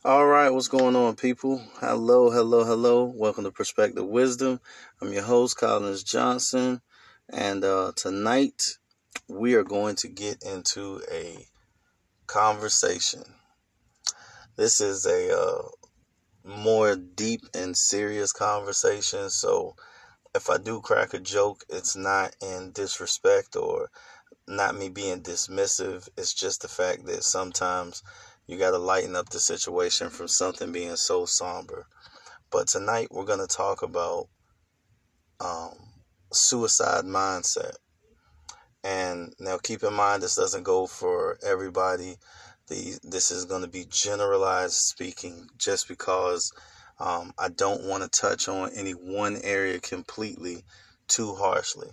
All right, what's going on, people? Hello, hello, hello. Welcome to Perspective Wisdom. I'm your host, Collins Johnson, and tonight we are going to get into a conversation. This is a more deep and serious conversation, so if I do crack a joke, it's not in disrespect or not me being dismissive. It's just the fact that sometimes you got to lighten up the situation from something being so somber. But tonight we're going to talk about um, suicide mindset. And now keep in mind, this doesn't go for everybody. This is going to be generalized speaking just because I don't want to touch on any one area completely too harshly.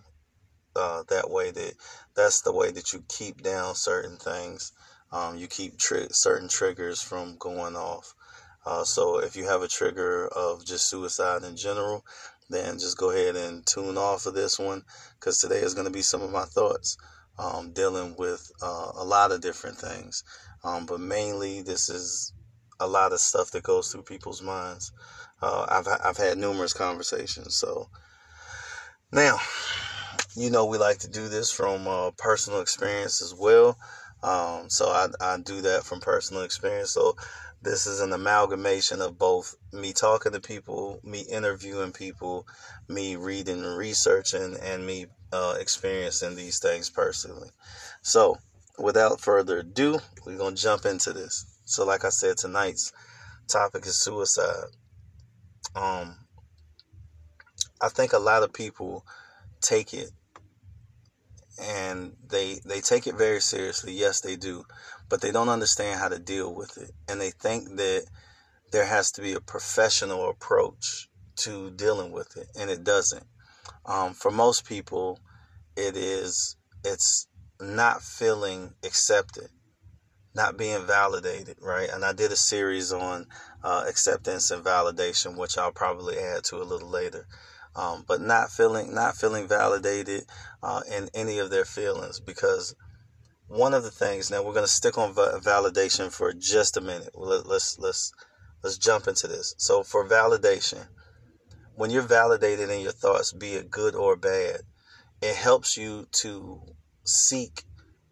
That's the way that you keep down certain things. You keep certain triggers from going off. So if you have a trigger of just suicide in general, then just go ahead and tune off of this one, because today is going to be some of my thoughts dealing with a lot of different things. But mainly this is a lot of stuff that goes through people's minds. I've had numerous conversations. So now, we like to do this from personal experience as well. So I do that from personal experience. So this is an amalgamation of both me talking to people, me interviewing people, me reading and researching, and me experiencing these things personally. So without further ado, we're going to jump into this. So like I said, tonight's topic is suicide. I think a lot of people take it, and they take it very seriously. Yes, they do, but they don't understand how to deal with it, and they think that there has to be a professional approach to dealing with it, and it doesn't. For most people, it's not feeling accepted, not being validated, right? And I did a series on acceptance and validation, which I'll probably add to a little later. But not feeling validated in any of their feelings, because one of the things, now we're going to stick on validation for just a minute. Let's jump into this. So for validation, when you're validated in your thoughts, be it good or bad, it helps you to seek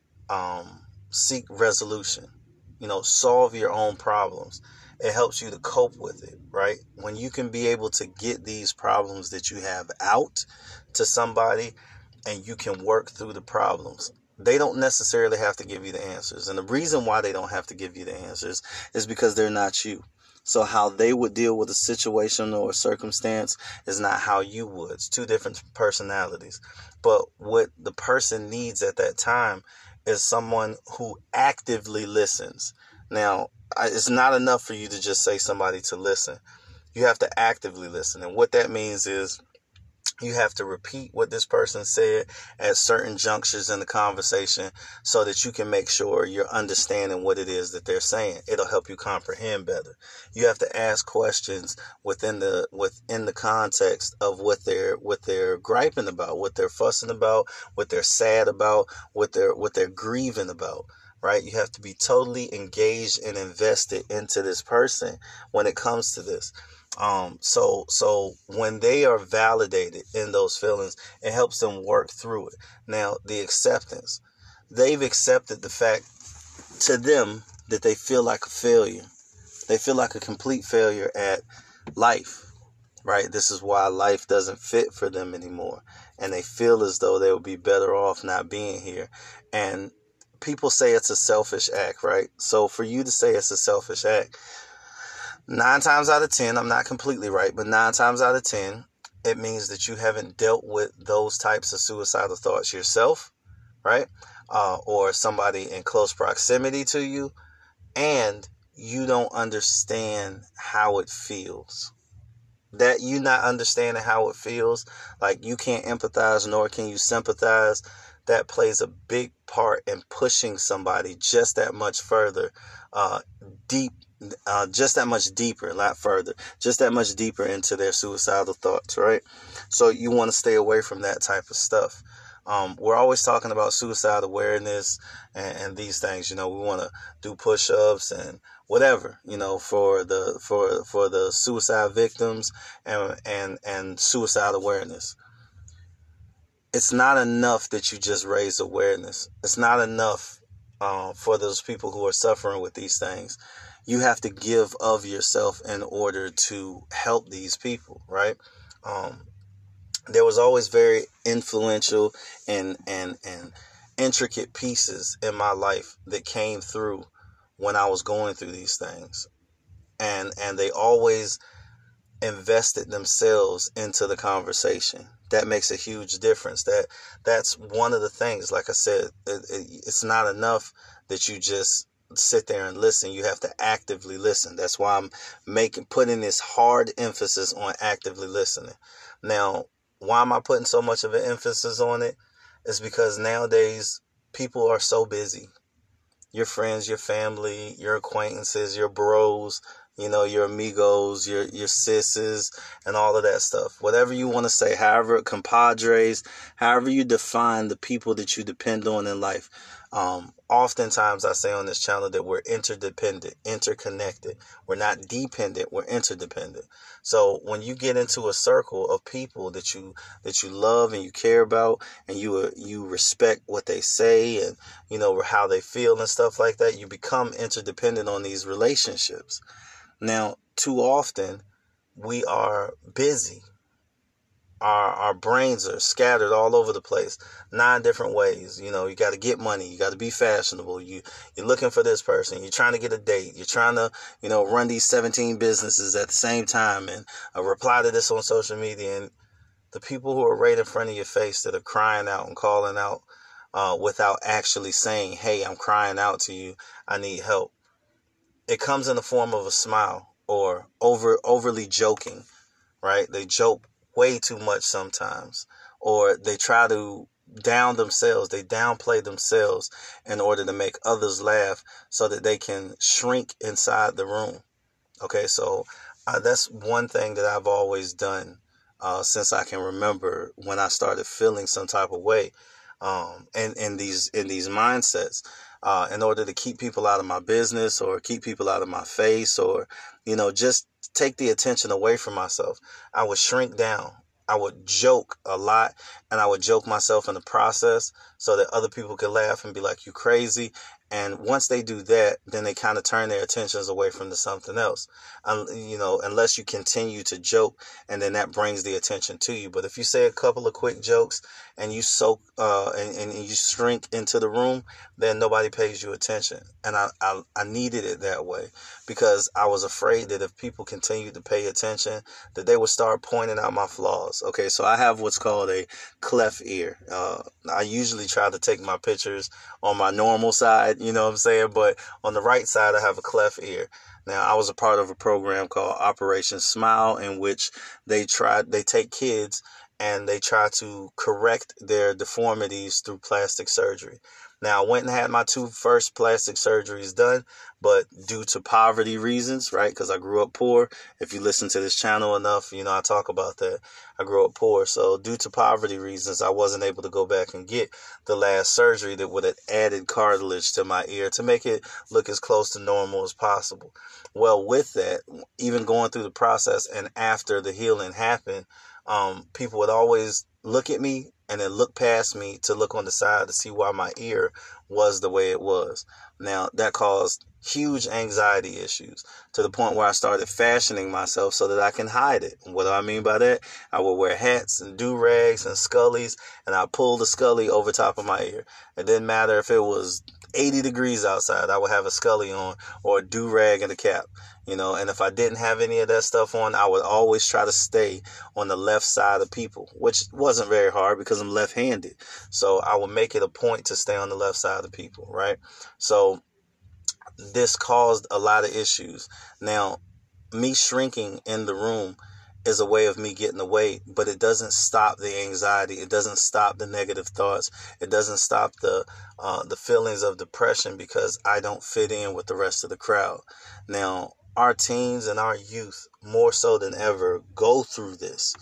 resolution, solve your own problems. It helps you to cope with it, right? When you can be able to get these problems that you have out to somebody and you can work through the problems, they don't necessarily have to give you the answers. And the reason why they don't have to give you the answers is because they're not you. So how they would deal with a situation or a circumstance is not how you would. It's two different personalities. But what the person needs at that time is someone who actively listens. Now, it's not enough for you to just say somebody to listen. You have to actively listen. And what that means is you have to repeat what this person said at certain junctures in the conversation so that you can make sure you're understanding what it is that they're saying. It'll help you comprehend better. You have to ask questions within the context of what they're griping about, what they're fussing about, what they're sad about, what they're grieving about. Right? You have to be totally engaged and invested into this person when it comes to this. So when they are validated in those feelings, it helps them work through it. Now, the acceptance, they've accepted the fact to them that they feel like a failure. They feel like a complete failure at life, right? This is why life doesn't fit for them anymore. And they feel as though they would be better off not being here. And people say it's a selfish act, right? So for you to say it's a selfish act, 9 times out of 10, I'm not completely right, but 9 times out of 10, it means that you haven't dealt with those types of suicidal thoughts yourself, right? Or somebody in close proximity to you, and you don't understand how it feels. That you not understanding how it feels, like you can't empathize nor can you sympathize, that plays a big part in pushing somebody just that much further, just that much deeper, not further, just that much deeper into their suicidal thoughts, right? So you want to stay away from that type of stuff. We're always talking about suicide awareness and these things. We want to do push-ups and whatever, for the suicide victims and suicide awareness. It's not enough that you just raise awareness. It's not enough for those people who are suffering with these things. You have to give of yourself in order to help these people, right? There was always very influential and intricate pieces in my life that came through when I was going through these things. And they always invested themselves into the conversation. That makes a huge difference. That's one of the things. Like I said, it's not enough that you just sit there and listen. You have to actively listen. That's why I'm putting this hard emphasis on actively listening. Now, why am I putting so much of an emphasis on it? It's because nowadays people are so busy. Your friends, your family, your acquaintances, your bros, your amigos, your sisses, and all of that stuff. Whatever you want to say, however, compadres, however you define the people that you depend on in life. Oftentimes I say on this channel that we're interdependent, interconnected. We're not dependent, we're interdependent. So when you get into a circle of people that you love and you care about, and you respect what they say and how they feel and stuff like that, you become interdependent on these relationships. Now, too often we are busy. Our brains are scattered all over the place, 9 different ways. You got to get money. You got to be fashionable. You're looking for this person. You're trying to get a date. You're trying to, run these 17 businesses at the same time and reply to this on social media. And the people who are right in front of your face that are crying out and calling out without actually saying, hey, I'm crying out to you. I need help. It comes in the form of a smile or overly joking, right? They joke way too much sometimes, or they try to downplay themselves in order to make others laugh so that they can shrink inside the room. Okay, so that's one thing that I've always done since I can remember, when I started feeling some type of way in these mindsets, in order to keep people out of my business or keep people out of my face, or just take the attention away from myself. I would shrink down. I would joke a lot, and I would joke myself in the process so that other people could laugh and be like, you crazy. And once they do that, then they kind of turn their attentions away from something else, unless you continue to joke, and then that brings the attention to you. But if you say a couple of quick jokes and you soak and you shrink into the room, then nobody pays you attention. And I needed it that way, because I was afraid that if people continued to pay attention, that they would start pointing out my flaws. Okay, so I have what's called a cleft ear. I usually try to take my pictures on my normal side, you know what I'm saying? But on the right side, I have a cleft ear. Now, I was a part of a program called Operation Smile, in which they take kids and they try to correct their deformities through plastic surgery. Now, I went and had my 2 first plastic surgeries done, but due to poverty reasons, right? Because I grew up poor. If you listen to this channel enough, I talk about that. I grew up poor. So due to poverty reasons, I wasn't able to go back and get the last surgery that would have added cartilage to my ear to make it look as close to normal as possible. Well, with that, even going through the process and after the healing happened, people would always look at me and then look past me to look on the side to see why my ear was the way it was. Now, that caused huge anxiety issues, to the point where I started fashioning myself so that I can hide it. And what do I mean by that? I would wear hats and do-rags and scullies, and I pull the scully over top of my ear. It didn't matter if it was 80 degrees outside, I would have a scully on, or a do-rag and a cap. And if I didn't have any of that stuff on, I would always try to stay on the left side of people, which wasn't very hard because I'm left-handed. So I would make it a point to stay on the left side of people, right? So this caused a lot of issues. Now, me shrinking in the room is a way of me getting away, but it doesn't stop the anxiety. It doesn't stop the negative thoughts. It doesn't stop the feelings of depression, because I don't fit in with the rest of the crowd. Now, our teens and our youth, more so than ever, go through this,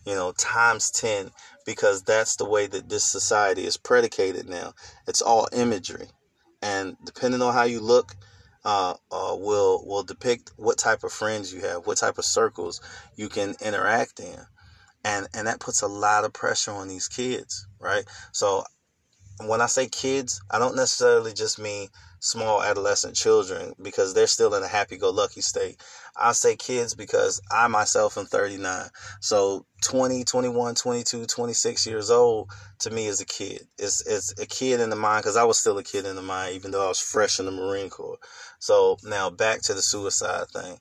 times 10, because that's the way that this society is predicated now. It's all imagery. And depending on how you look, will depict what type of friends you have, what type of circles you can interact in, and that puts a lot of pressure on these kids, right? So when I say kids, I don't necessarily just mean small adolescent children, because they're still in a happy-go-lucky state. I say kids because I myself am 39. So 20, 21, 22, 26 years old to me is a kid. It's a kid in the mind, because I was still a kid in the mind, even though I was fresh in the Marine Corps. So now back to the suicide thing.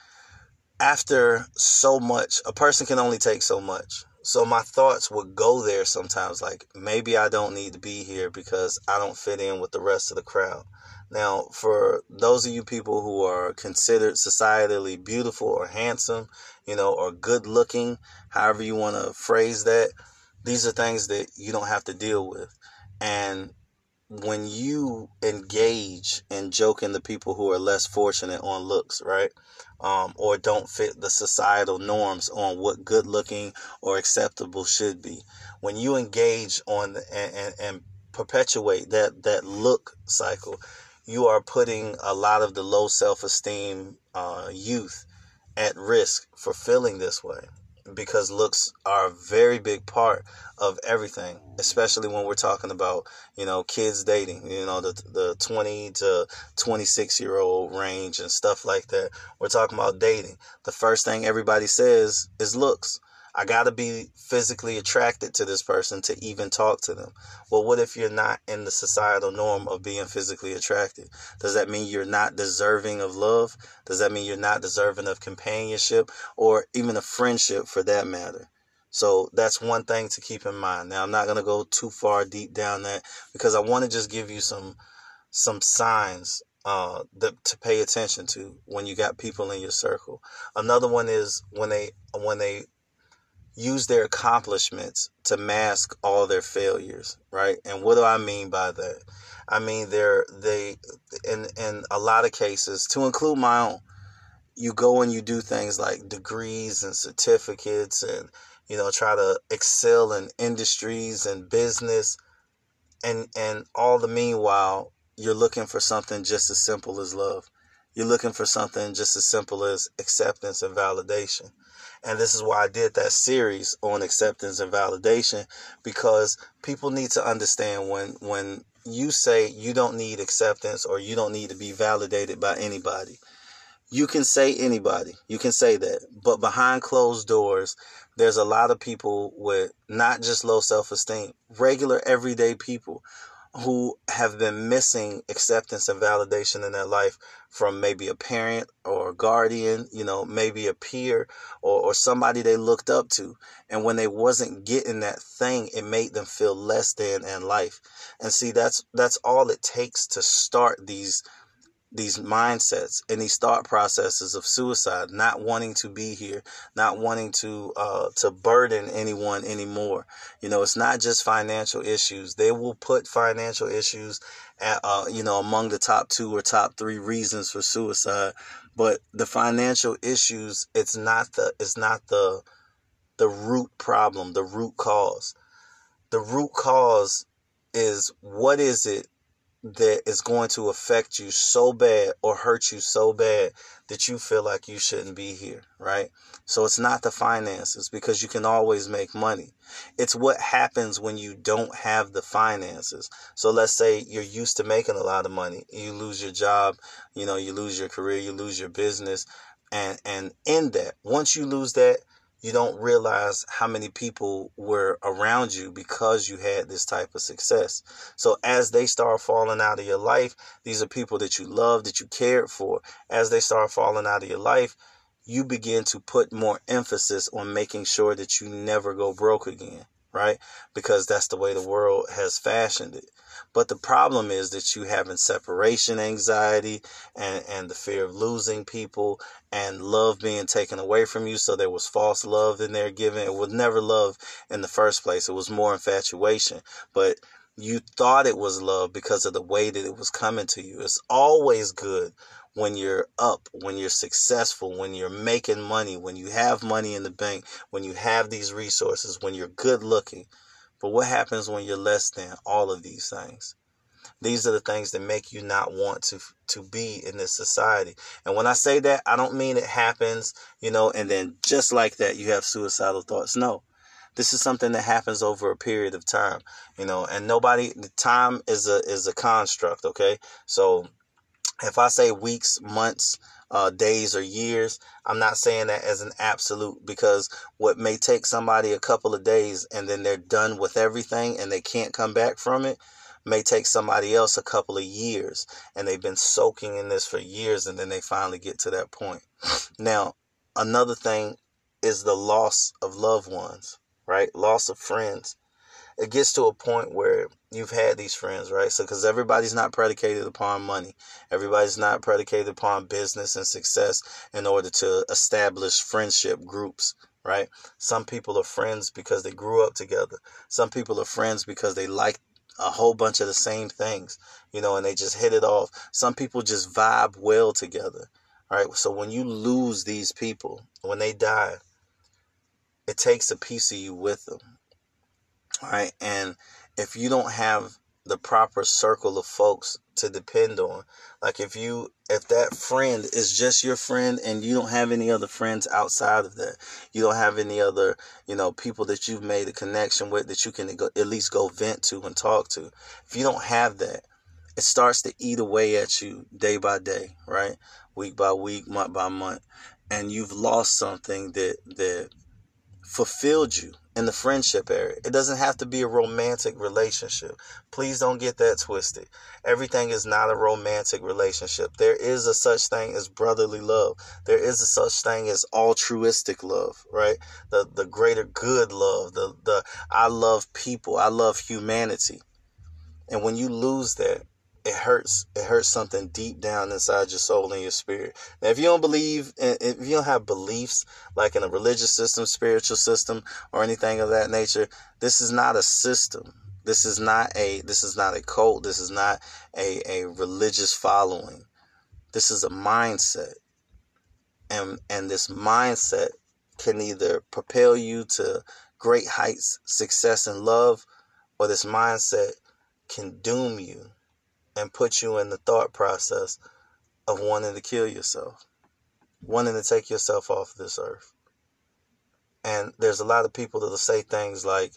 After so much, a person can only take so much. So my thoughts would go there sometimes, like, maybe I don't need to be here because I don't fit in with the rest of the crowd. Now, for those of you people who are considered societally beautiful or handsome, or good looking, however you want to phrase that, these are things that you don't have to deal with. And when you engage in joking the people who are less fortunate on looks, right? Or don't fit the societal norms on what good looking or acceptable should be. When you engage on and perpetuate that look cycle, you are putting a lot of the low self-esteem youth at risk for feeling this way, because looks are a very big part of everything, especially when we're talking about, kids dating, the 20 to 26-year-old range and stuff like that. We're talking about dating. The first thing everybody says is looks. I got to be physically attracted to this person to even talk to them. Well, what if you're not in the societal norm of being physically attracted? Does that mean you're not deserving of love? Does that mean you're not deserving of companionship or even a friendship for that matter? So that's one thing to keep in mind. Now, I'm not going to go too far deep down that, because I want to just give you some signs to pay attention to when you got people in your circle. Another one is when they use their accomplishments to mask all their failures, right? And what do I mean by that? I mean, they in a lot of cases, to include my own, you go and you do things like degrees and certificates and, try to excel in industries and business. And all the meanwhile, you're looking for something just as simple as love. You're looking for something just as simple as acceptance and validation. And this is why I did that series on acceptance and validation, because people need to understand when you say you don't need acceptance or you don't need to be validated by anybody. You can say anybody. You can say that. But behind closed doors, there's a lot of people with not just low self-esteem, regular everyday people who have been missing acceptance and validation in their life from maybe a parent or a guardian, maybe a peer or somebody they looked up to. And when they wasn't getting that thing, it made them feel less than in life. And see, that's all it takes to start these mindsets and these thought processes of suicide, not wanting to be here, not wanting to burden anyone anymore. It's not just financial issues. They will put financial issues at, among the top 2 or top 3 reasons for suicide. But the financial issues, it's not the root problem, the root cause. The root cause is, what is it that is going to affect you so bad or hurt you so bad that you feel like you shouldn't be here, right? So it's not the finances, because you can always make money. It's what happens when you don't have the finances. So let's say you're used to making a lot of money. You lose your job, you lose your career, you lose your business. And in that, once you lose that, you don't realize how many people were around you because you had this type of success. So as they start falling out of your life, these are people that you love, that you cared for. As they start falling out of your life, you begin to put more emphasis on making sure that you never go broke again, right? Because that's the way the world has fashioned it. But the problem is that you having separation anxiety and the fear of losing people and love being taken away from you. So there was false love in there given. It was never love in the first place. It was more infatuation. But you thought it was love because of the way that it was coming to you. It's always good when you're up, when you're successful, when you're making money, when you have money in the bank, when you have these resources, when you're good looking. But what happens when you're less than all of these things? These are the things that make you not want to be in this society. And when I say that, I don't mean it happens, and then just like that, you have suicidal thoughts. No, this is something that happens over a period of time, and the time is a construct. Okay. So if I say weeks, months, days, or years, I'm not saying that as an absolute, because what may take somebody a couple of days and then they're done with everything and they can't come back from it may take somebody else a couple of years and they've been soaking in this for years and then they finally get to that point. Now, another thing is the loss of loved ones, right? Loss of friends. It gets to a point where you've had these friends, right? So, because everybody's not predicated upon money. Everybody's not predicated upon business and success in order to establish friendship groups, right? Some people are friends because they grew up together. Some people are friends because they like a whole bunch of the same things, and they just hit it off. Some people just vibe well together, right? So when you lose these people, when they die, it takes a piece of you with them. All right. And if you don't have the proper circle of folks to depend on, like if that friend is just your friend and you don't have any other friends outside of that, you don't have any other, people that you've made a connection with that you can at least go vent to and talk to. If you don't have that, it starts to eat away at you day by day, right? Week by week, month by month. And you've lost something that fulfilled you in the friendship area. It doesn't have to be a romantic relationship. Please don't get that twisted. Everything is not a romantic relationship. There is a such thing as brotherly love. There is a such thing as altruistic love, right? The greater good love, the I love people, I love humanity. And when you lose that, it hurts. It hurts something deep down inside your soul and your spirit. Now, if you don't have beliefs like in a religious system, spiritual system, or anything of that nature, this is not a system. This is not a cult. This is not a religious following. This is a mindset. And this mindset can either propel you to great heights, success, and love, or this mindset can doom you and put you in the thought process of wanting to kill yourself, wanting to take yourself off this earth. And there's a lot of people that'll say things like,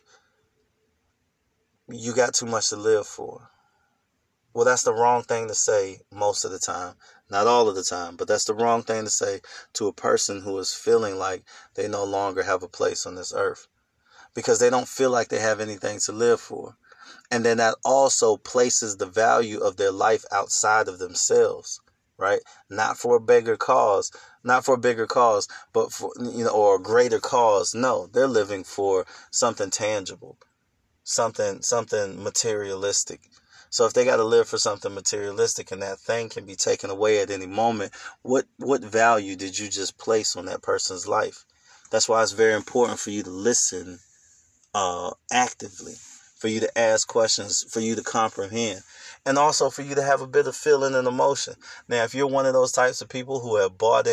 you got too much to live for. Well, that's the wrong thing to say most of the time. Not all of the time, but that's the wrong thing to say to a person who is feeling like they no longer have a place on this earth, because they don't feel like they have anything to live for. And then that also places the value of their life outside of themselves, right? Not for a bigger cause, but for, or a greater cause. No, they're living for something tangible, something materialistic. So if they got to live for something materialistic and that thing can be taken away at any moment, what value did you just place on that person's life? That's why it's very important for you to listen actively, for you to ask questions, for you to comprehend, and also for you to have a bit of feeling and emotion. Now, if you're one of those types of people who have bought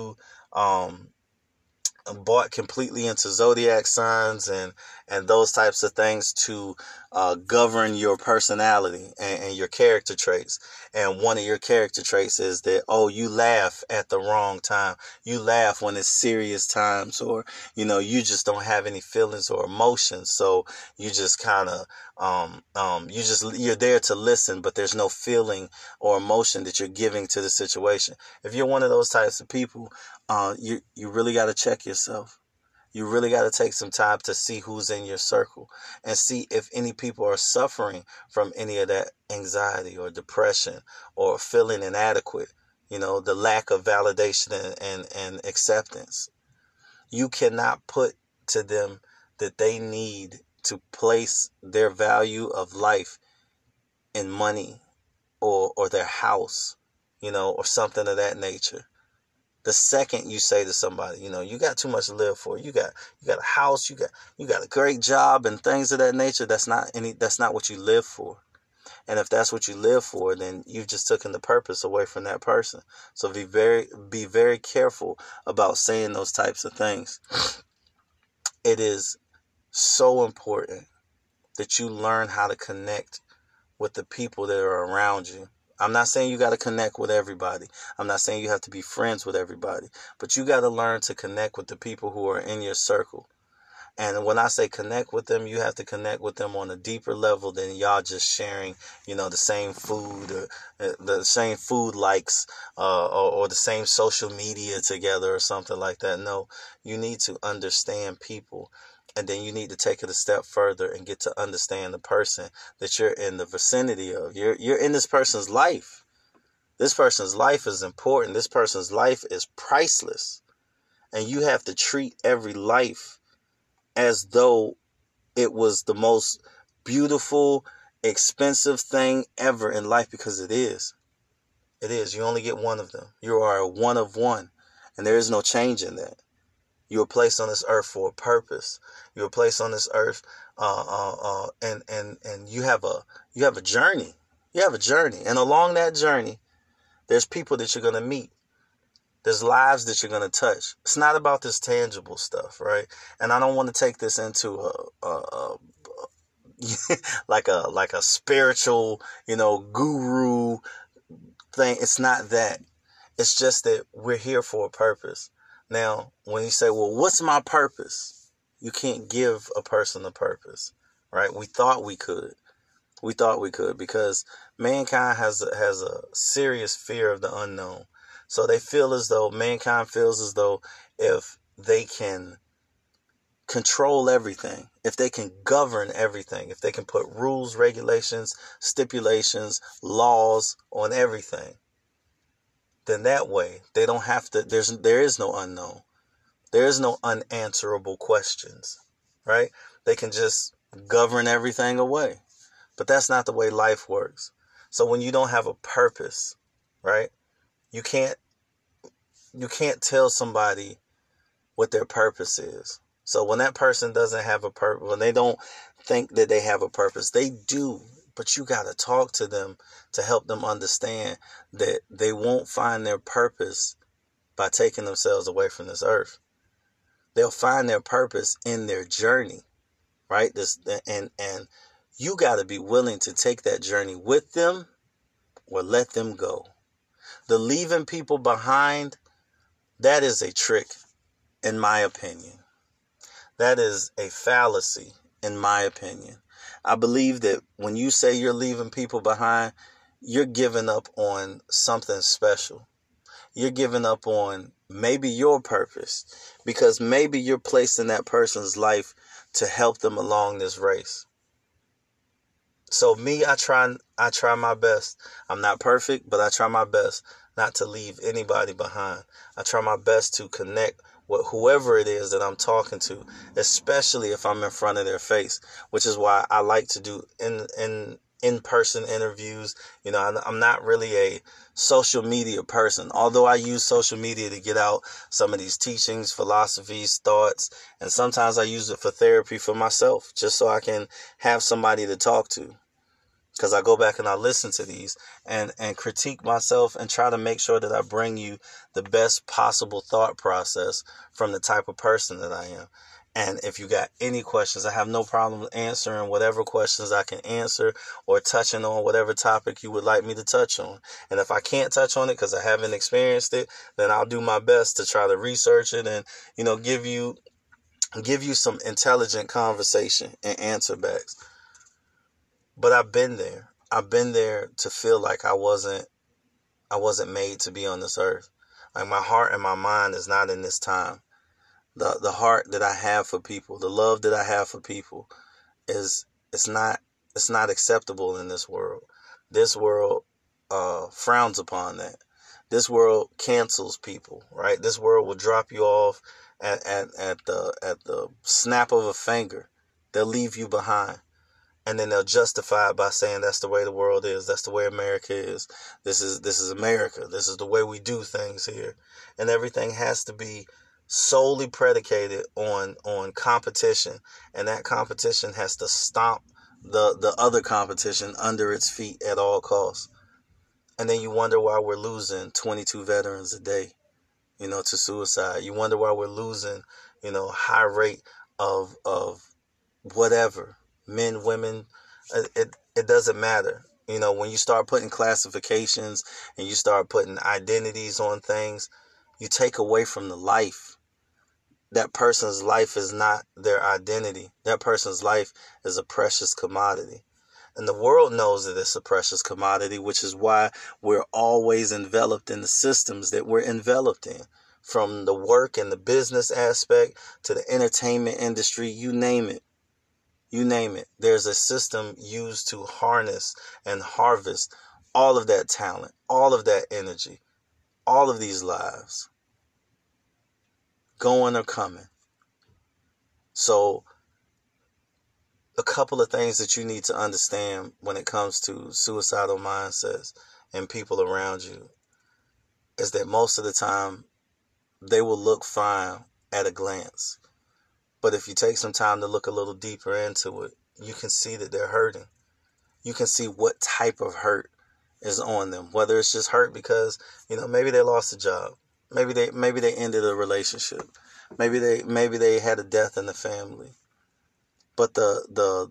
completely into zodiac signs and those types of things to govern your personality and your character traits. And one of your character traits is that, you laugh at the wrong time. You laugh when it's serious times, or, you just don't have any feelings or emotions. So you just kind of, you're there to listen, but there's no feeling or emotion that you're giving to the situation. If you're one of those types of people, you really got to check yourself. You really got to take some time to see who's in your circle and see if any people are suffering from any of that anxiety or depression or feeling inadequate, the lack of validation and acceptance. You cannot put to them that they need to place their value of life in money or their house, or something of that nature. The second you say to somebody, you got too much to live for, you got a house, you got a great job and things of that nature, that's not what you live for. And if that's what you live for, then you've just taken the purpose away from that person. So be very careful about saying those types of things. It is so important that you learn how to connect with the people that are around you. I'm not saying you got to connect with everybody. I'm not saying you have to be friends with everybody, but you got to learn to connect with the people who are in your circle. And when I say connect with them, you have to connect with them on a deeper level than y'all just sharing, the same food or the same food likes, or the same social media together or something like that. No, you need to understand people. And then you need to take it a step further and get to understand the person that you're in the vicinity of. You're in this person's life. This person's life is important. This person's life is priceless. And you have to treat every life as though it was the most beautiful, expensive thing ever in life, because it is. It is. You only get one of them. You are a one of one, and there is no change in that. You were placed on this earth for a purpose. You were placed on this earth, and you have a journey. You have a journey, and along that journey, there's people that you're gonna meet. There's lives that you're going to touch. It's not about this tangible stuff, right? And I don't want to take this into like a spiritual, guru thing. It's not that. It's just that we're here for a purpose. Now, when you say, well, what's my purpose? You can't give a person a purpose, right? We thought we could. We thought we could, because mankind has a serious fear of the unknown. So mankind feels as though if they can control everything, if they can govern everything, if they can put rules, regulations, stipulations, laws on everything, then that way they don't have to, there is no unknown. There is no unanswerable questions, right? They can just govern everything away. But that's not the way life works. So when you don't have a purpose, right? You can't tell somebody what their purpose is. So when that person doesn't have a purpose, when they don't think that they have a purpose, they do. But you got to talk to them to help them understand that they won't find their purpose by taking themselves away from this earth. They'll find their purpose in their journey, right? And you got to be willing to take that journey with them or let them go. The leaving people behind, that is a trick, in my opinion. That is a fallacy, in my opinion. I believe that when you say you're leaving people behind, you're giving up on something special. You're giving up on maybe your purpose, because maybe you're placed in that person's life to help them along this race. So me, I try my best. I'm not perfect, but I try my best not to leave anybody behind. I try my best to connect with whoever it is that I'm talking to, especially if I'm in front of their face, which is why I like to do in-person interviews. I'm not really a social media person, although I use social media to get out some of these teachings, philosophies, thoughts, and sometimes I use it for therapy for myself, just so I can have somebody to talk to. Because I go back and I listen to these and critique myself and try to make sure that I bring you the best possible thought process from the type of person that I am. And if you got any questions, I have no problem answering whatever questions I can answer, or touching on whatever topic you would like me to touch on. And if I can't touch on it because I haven't experienced it, then I'll do my best to try to research it and, give you some intelligent conversation and answer backs. But I've been there. I've been there to feel like I wasn't made to be on this earth. Like my heart and my mind is not in this time. The heart that I have for people, the love that I have for people it's not acceptable in this world. This world frowns upon that. This world cancels people, right? This world will drop you off at the snap of a finger. They'll leave you behind. And then they'll justify it by saying that's the way the world is. That's the way America is. This is America. This is the way we do things here. And everything has to be solely predicated on competition. And that competition has to stomp the other competition under its feet at all costs. And then you wonder why we're losing 22 veterans a day, to suicide. You wonder why we're losing, high rate of whatever. Men, women, it doesn't matter. You know, when you start putting classifications and you start putting identities on things, you take away from the life. That person's life is not their identity. That person's life is a precious commodity. And the world knows that it's a precious commodity, which is why we're always enveloped in the systems that we're enveloped in. From the work and the business aspect to the entertainment industry, you name it. You name it. There's a system used to harness and harvest all of that talent, all of that energy, all of these lives, going or coming. So a couple of things that you need to understand when it comes to suicidal mindsets and people around you is that most of the time they will look fine at a glance. But if you take some time to look a little deeper into it, you can see that they're hurting. You can see what type of hurt is on them. Whether it's just hurt because, maybe they lost a job. Maybe they ended a relationship. Maybe they had a death in the family. But the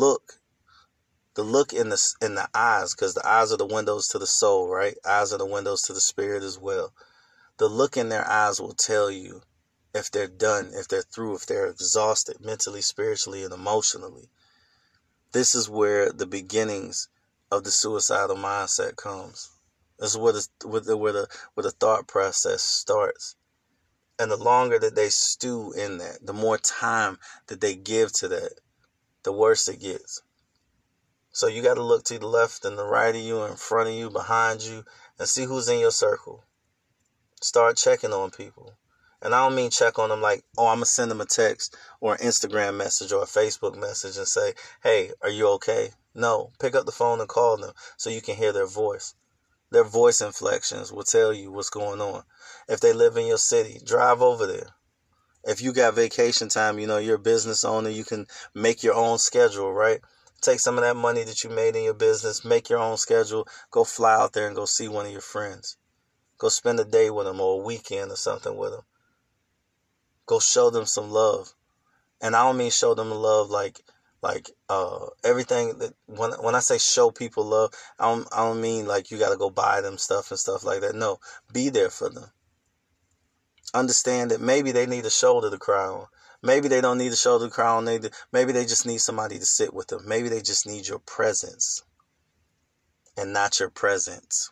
look in the eyes, because the eyes are the windows to the soul, right? Eyes are the windows to the spirit as well. The look in their eyes will tell you if they're done, if they're through, if they're exhausted mentally, spiritually, and emotionally. This is where the beginnings of the suicidal mindset comes. This is where the thought process starts. And the longer that they stew in that, the more time that they give to that, the worse it gets. So you got to look to the left and the right of you, in front of you, behind you, and see who's in your circle. Start checking on people. And I don't mean check on them like, I'm going to send them a text or an Instagram message or a Facebook message and say, hey, are you okay? No, pick up the phone and call them so you can hear their voice. Their voice inflections will tell you what's going on. If they live in your city, drive over there. If you got vacation time, you're a business owner, you can make your own schedule, right? Take some of that money that you made in your business, make your own schedule, go fly out there and go see one of your friends. Go spend a day with them or a weekend or something with them. Go show them some love. And I don't mean show them love like everything that when I say show people love, I don't mean like you got to go buy them stuff and stuff like that. No, be there for them. Understand that maybe they need a shoulder to cry on. Maybe they don't need a shoulder to cry on. Maybe they just need somebody to sit with them. Maybe they just need your presence and not your presence.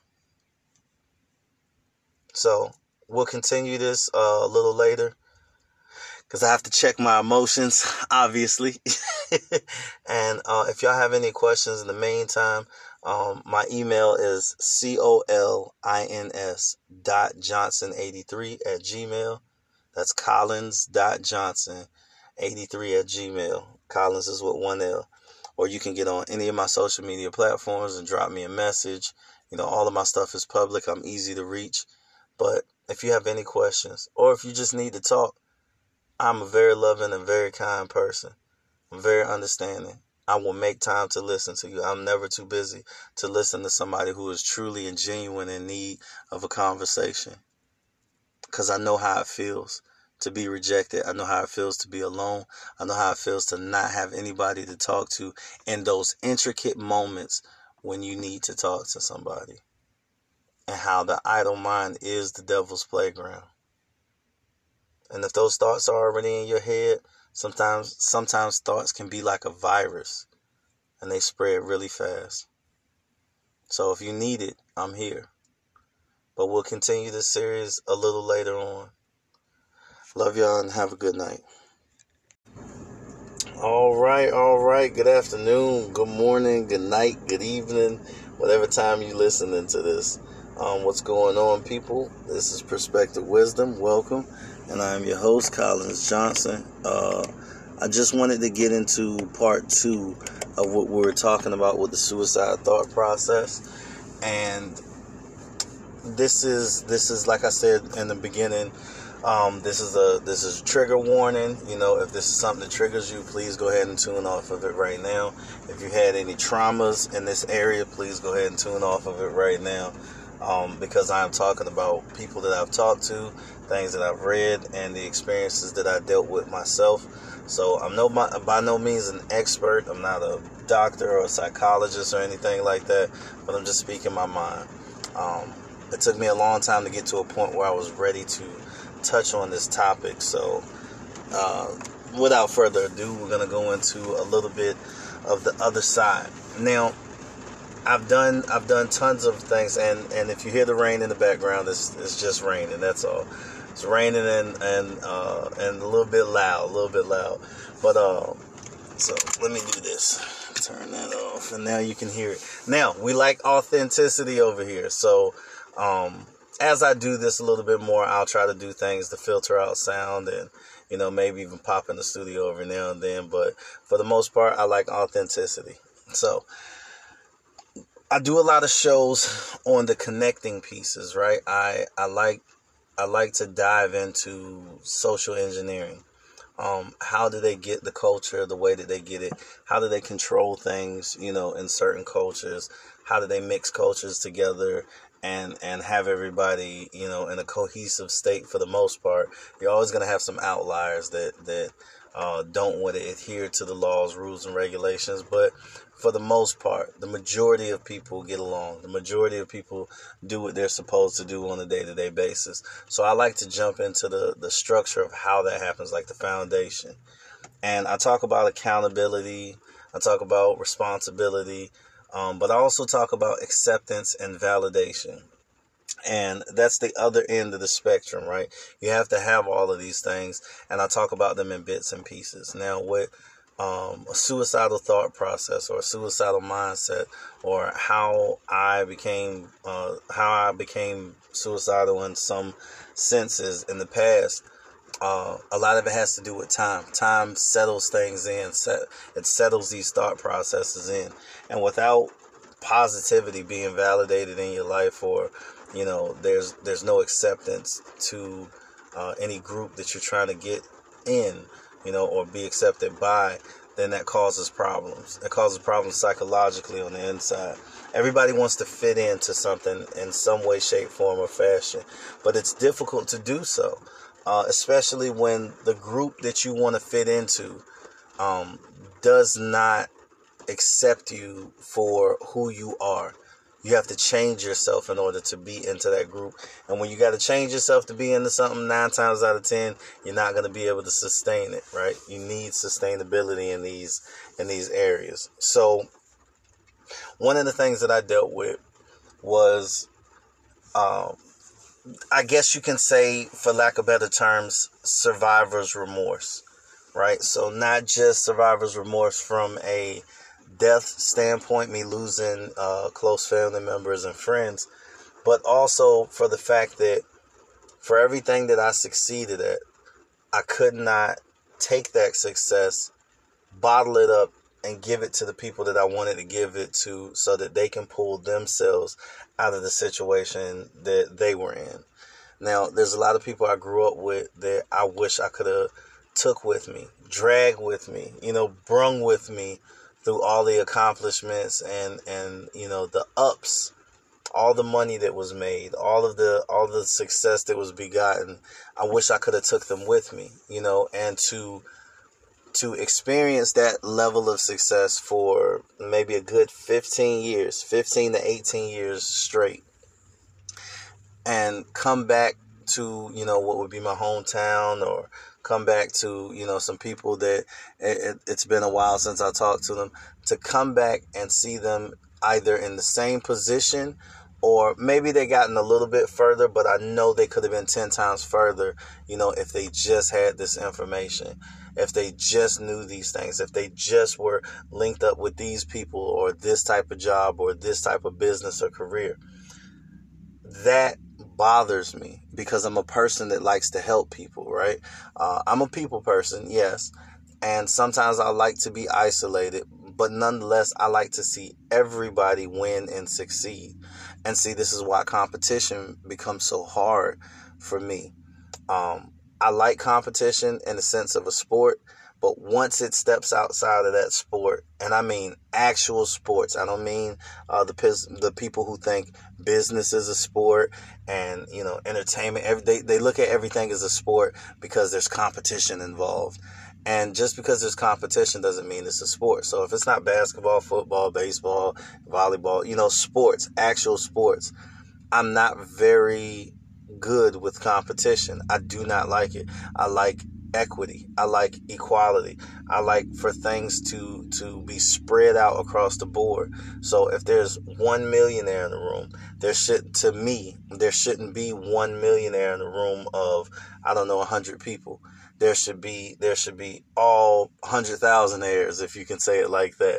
So we'll continue this a little later because I have to check my emotions, obviously. And if y'all have any questions in the meantime, my email is collins.johnson83@gmail. That's collins.johnson83@gmail. Collins is with one L. Or you can get on any of my social media platforms and drop me a message. All of my stuff is public. I'm easy to reach. But if you have any questions or if you just need to talk, I'm a very loving and very kind person. I'm very understanding. I will make time to listen to you. I'm never too busy to listen to somebody who is truly and genuine in need of a conversation. Because I know how it feels to be rejected. I know how it feels to be alone. I know how it feels to not have anybody to talk to in those intricate moments when you need to talk to somebody. And how the idle mind is the devil's playground. And if those thoughts are already in your head, sometimes thoughts can be like a virus and they spread really fast. So if you need it, I'm here. But we'll continue this series a little later on. Love y'all and have a good night. All right. Good afternoon, good morning, good night, good evening, whatever time you're listening to this. What's going on, people? This is Perspective Wisdom. Welcome. And I am your host, Collins Johnson. I just wanted to get into part 2 of what we were talking about with the suicide thought process. And this is like I said in the beginning, this is a trigger warning. If this is something that triggers you, please go ahead and tune off of it right now. If you had any traumas in this area, please go ahead and tune off of it right now. Because I am talking about people that I've talked to things that I've read, and the experiences that I dealt with myself. So I'm by no means an expert. I'm not a doctor or a psychologist or anything like that, but I'm just speaking my mind. It took me a long time to get to a point where I was ready to touch on this topic. So without further ado, we're going to go into a little bit of the other side. Now, I've done tons of things, and if you hear the rain in the background, it's just raining. That's all. It's raining and a little bit loud. But so let me do this. Turn that off, and now you can hear it. Now, we like authenticity over here, so as I do this a little bit more, I'll try to do things to filter out sound and, maybe even pop in the studio every now and then. But for the most part, I like authenticity. So I do a lot of shows on the connecting pieces, right? I like to dive into social engineering. How do they get the culture the way that they get it? How do they control things, in certain cultures? How do they mix cultures together and have everybody, in a cohesive state for the most part? You're always going to have some outliers that don't want to adhere to the laws, rules, and regulations. But for the most part, the majority of people get along. The majority of people do what they're supposed to do on a day-to-day basis. So I like to jump into the structure of how that happens, like the foundation. And I talk about accountability. I talk about responsibility. But I also talk about acceptance and validation. And that's the other end of the spectrum, right? You have to have all of these things, and I talk about them in bits and pieces. Now, with a suicidal thought process or a suicidal mindset, or how I became suicidal in some senses in the past, a lot of it has to do with time. Time settles things in. It settles these thought processes in, and without positivity being validated in your life, or there's no acceptance to any group that you're trying to get in, or be accepted by, then that causes problems. It causes problems psychologically on the inside. Everybody wants to fit into something in some way, shape, form, or fashion, but it's difficult to do so, especially when the group that you want to fit into does not accept you for who you are. You have to change yourself in order to be into that group. And when you got to change yourself to be into something, 9 times out of 10, you're not going to be able to sustain it, right? You need sustainability in these areas. So one of the things that I dealt with was, I guess you can say, for lack of better terms, survivor's remorse, right? So not just survivor's remorse from a death standpoint, me losing close family members and friends, but also for the fact that for everything that I succeeded at, I could not take that success, bottle it up, and give it to the people that I wanted to give it to, so that they can pull themselves out of the situation that they were in. Now, there's a lot of people I grew up with that I wish I could have took with me, dragged with me, brung with me through all the accomplishments and the ups, all the money that was made, all the success that was begotten. I wish I could have took them with me, and to experience that level of success for maybe a good 15 to 18 years straight, and come back to, what would be my hometown, or come back to, some people that it's been a while since I talked to them, to come back and see them either in the same position, or maybe they gotten a little bit further, but I know they could have been 10 times further, if they just had this information, if they just knew these things, if they just were linked up with these people, or this type of job, or this type of business or career. That bothers me, because I'm a person that likes to help people, right? I'm a people person, yes. And sometimes I like to be isolated, but nonetheless, I like to see everybody win and succeed. And see, this is why competition becomes so hard for me. I like competition in the sense of a sport, But once it steps outside of that sport, and I mean actual sports, I don't mean the people who think business is a sport and, entertainment. They look at everything as a sport because there's competition involved. And just because there's competition doesn't mean it's a sport. So if it's not basketball, football, baseball, volleyball, sports, actual sports, I'm not very good with competition. I do not like it. I like equity. I like equality. I like for things to be spread out across the board. So if there's one millionaire in the room, there shouldn't be one millionaire in the room of, 100 people. There should be all 100,000aires, if you can say it like that,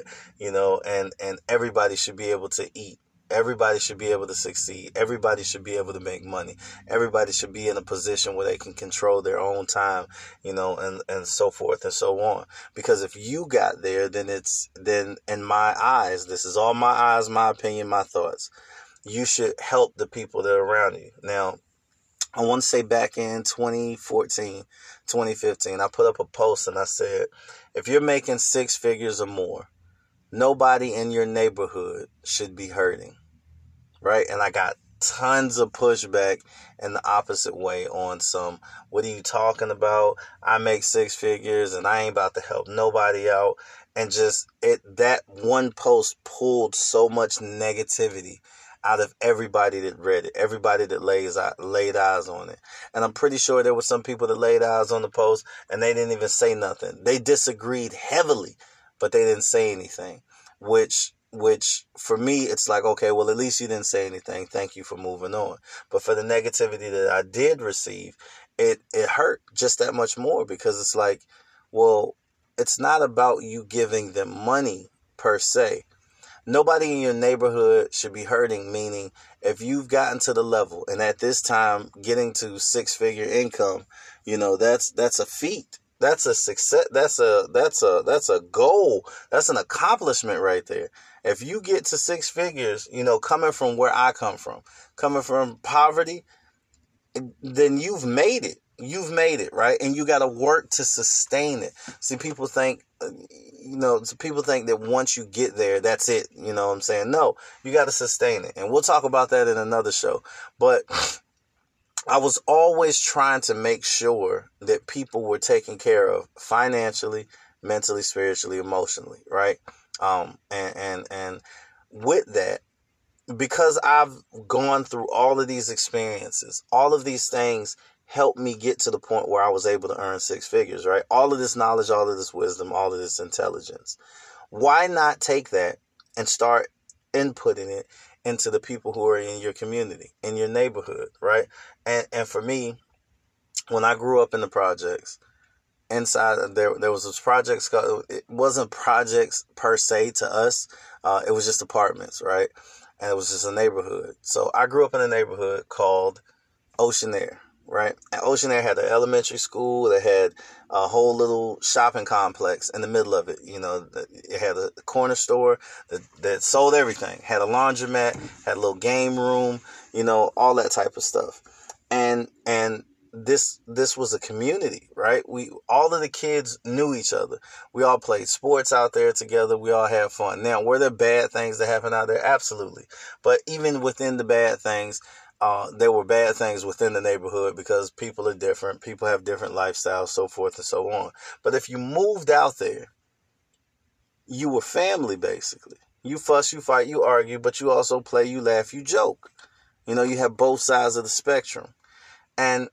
and everybody should be able to eat. Everybody should be able to succeed. Everybody should be able to make money. Everybody should be in a position where they can control their own time, and so forth and so on. Because if you got there, then in my eyes, this is all my eyes, my opinion, my thoughts, you should help the people that are around you. Now, I want to say back in 2014, 2015, I put up a post and I said, if you're making six figures or more, nobody in your neighborhood should be hurting, right? And I got tons of pushback in the opposite way on some, what are you talking about? I make six figures and I ain't about to help nobody out. And that one post pulled so much negativity out of everybody that read it, everybody that laid eyes on it. And I'm pretty sure there were some people that laid eyes on the post and they didn't even say nothing. They disagreed heavily, but they didn't say anything, which for me, it's like, okay, well, at least you didn't say anything. Thank you for moving on. But for the negativity that I did receive, it hurt just that much more, because it's like, well, it's not about you giving them money per se. Nobody in your neighborhood should be hurting, meaning if you've gotten to the level, and at this time getting to six-figure income, that's a feat. That's a success. That's a goal. That's an accomplishment right there. If you get to six figures, coming from where I come from, coming from poverty, then you've made it. You've made it, right? And you got to work to sustain it. See, people think, that once you get there, that's it. You know what I'm saying? No, you got to sustain it. And we'll talk about that in another show. But I was always trying to make sure that people were taken care of financially, mentally, spiritually, emotionally, right? And with that, because I've gone through all of these experiences, all of these things helped me get to the point where I was able to earn six figures, right? All of this knowledge, all of this wisdom, all of this intelligence. Why not take that and start inputting it into the people who are in your community, in your neighborhood, right? And for me, when I grew up in the projects, inside there was this projects. It wasn't projects per se to us. It was just apartments, right? And it was just a neighborhood. So I grew up in a neighborhood called Oceanaire, right? And Oceanaire had an elementary school that had a whole little shopping complex in the middle of it. It had a corner store that sold everything, had a laundromat, had a little game room, all that type of stuff. And this was a community, right? All of the kids knew each other. We all played sports out there together. We all had fun. Now, were there bad things that happened out there? Absolutely. But even within the bad things, there were bad things within the neighborhood, because people are different. People have different lifestyles, so forth and so on. But if you moved out there, you were family, basically. You fuss, you fight, you argue, but you also play, you laugh, you joke. You have both sides of the spectrum. And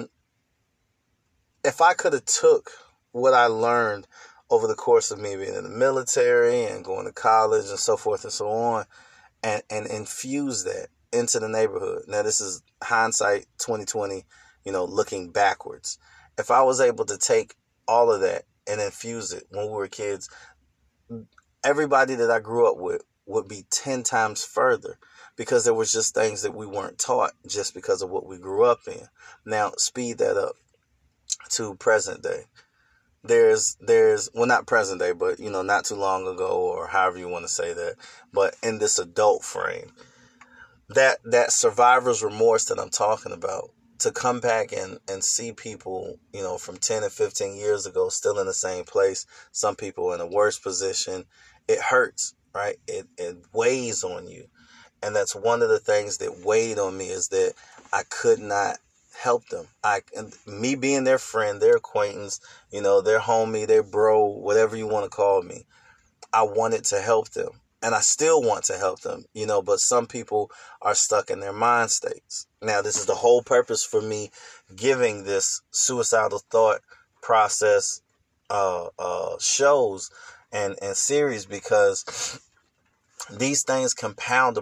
if I could have took what I learned over the course of me being in the military and going to college and so forth and so on, and infuse that into the neighborhood. Now, this is hindsight 2020, looking backwards. If I was able to take all of that and infuse it when we were kids, everybody that I grew up with would be 10 times further, because there was just things that we weren't taught just because of what we grew up in. Now, speed that up to present day. There's well, not present day, but, not too long ago, or however you want to say that, but in this adult frame, that survivor's remorse that I'm talking about, to come back and see people, from 10 and 15 years ago still in the same place, some people in a worse position, it hurts, right? It weighs on you. And that's one of the things that weighed on me, is that I could not help them. Me being their friend, their acquaintance, their homie, their bro, whatever you want to call me, I wanted to help them. And I still want to help them, but some people are stuck in their mind states. Now, this is the whole purpose for me giving this suicidal thought process shows and series, because these things compound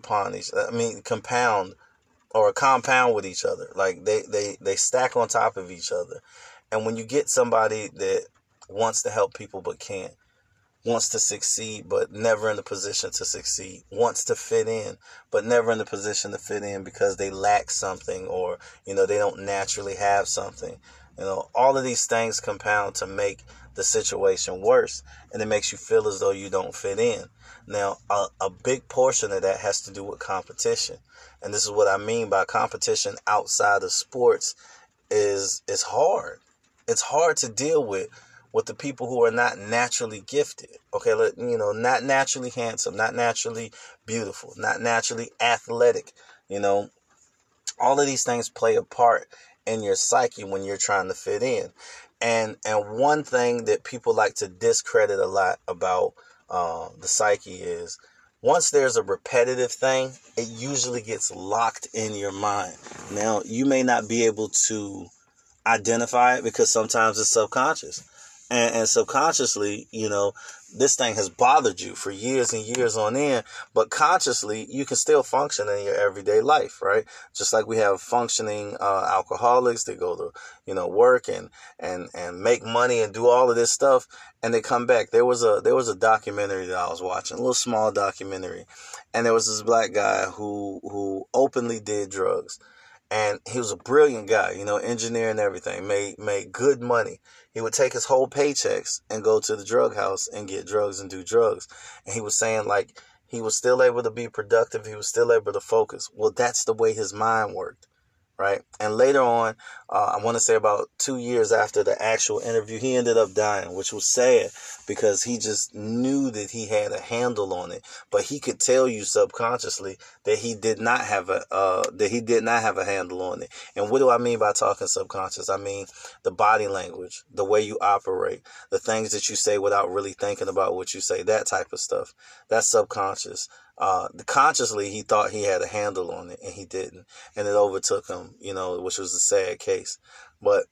with each other. Like they stack on top of each other. And when you get somebody that wants to help people but can't, wants to succeed but never in the position to succeed, wants to fit in but never in the position to fit in because they lack something, or they don't naturally have something, all of these things compound to make the situation worse, and it makes you feel as though you don't fit in. Now, a big portion of that has to do with competition, and this is what I mean by competition outside of sports. Is hard. It's hard to deal with the people who are not naturally gifted, okay? Not naturally handsome, not naturally beautiful, not naturally athletic, all of these things play a part in your psyche when you're trying to fit in. And one thing that people like to discredit a lot about the psyche is, once there's a repetitive thing, it usually gets locked in your mind. Now, you may not be able to identify it because sometimes it's subconscious. And subconsciously, this thing has bothered you for years and years on end, but consciously, you can still function in your everyday life, right? Just like we have functioning alcoholics that go to, work and make money and do all of this stuff, and they come back. There was a documentary that I was watching, a little small documentary, and there was this black guy who openly did drugs. And he was a brilliant guy, engineer and everything, made good money. He would take his whole paychecks and go to the drug house and get drugs and do drugs. And he was saying, like, he was still able to be productive. He was still able to focus. Well, that's the way his mind worked, right? And later on, I want to say about 2 years after the actual interview, he ended up dying, which was sad because he just knew that he had a handle on it. But he could tell you subconsciously that he did not have a handle on it. And what do I mean by talking subconscious? I mean the body language, the way you operate, the things that you say without really thinking about what you say, that type of stuff. That's subconscious. Consciously, he thought he had a handle on it, and he didn't. And it overtook him, which was a sad case. But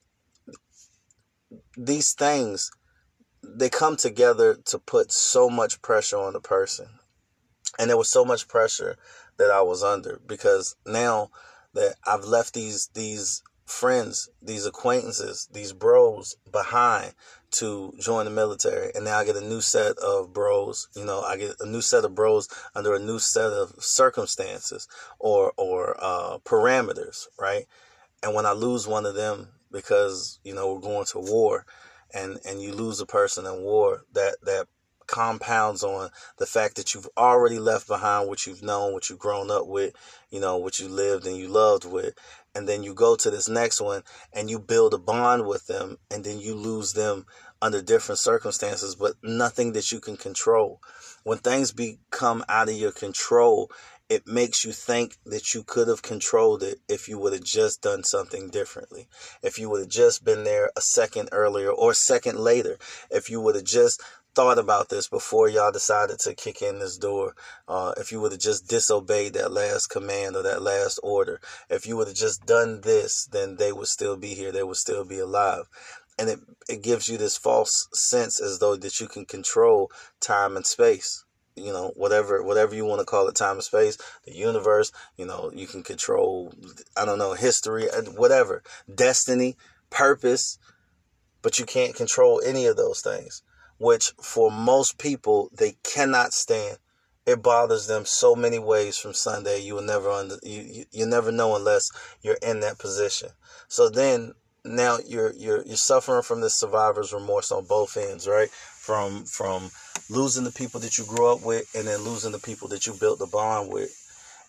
these things, they come together to put so much pressure on the person. And there was so much pressure that I was under, because now that I've left these friends, these acquaintances, these bros behind to join the military, and now I get a new set of bros. I get a new set of bros under a new set of circumstances or parameters, right? And when I lose one of them because we're going to war, and you lose a person in war, that compounds on the fact that you've already left behind what you've known, what you've grown up with, what you lived and you loved with. And then you go to this next one and you build a bond with them, and then you lose them under different circumstances, but nothing that you can control. When things become out of your control, it makes you think that you could have controlled it if you would have just done something differently. If you would have just been there a second earlier or a second later. If you would have just thought about this before y'all decided to kick in this door. If you would have just disobeyed that last command or that last order. If you would have just done this, then they would still be here. They would still be alive. And it gives you this false sense as though that you can control time and space. Whatever you want to call it, time and space, the universe, you can control, history, whatever, destiny, purpose, but you can't control any of those things, which for most people, they cannot stand. It bothers them so many ways from Sunday. You will never you never know unless you're in that position. So then now you're suffering from this survivor's remorse on both ends, right? From losing the people that you grew up with, and then losing the people that you built the bond with.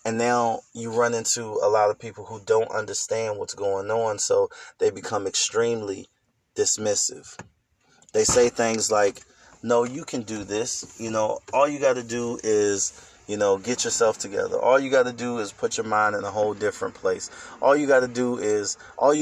And now you run into a lot of people who don't understand what's going on, so they become extremely dismissive. They say things like, no, you can do this. All you got to do is, get yourself together. All you got to do is put your mind in a whole different place. All you got to do is.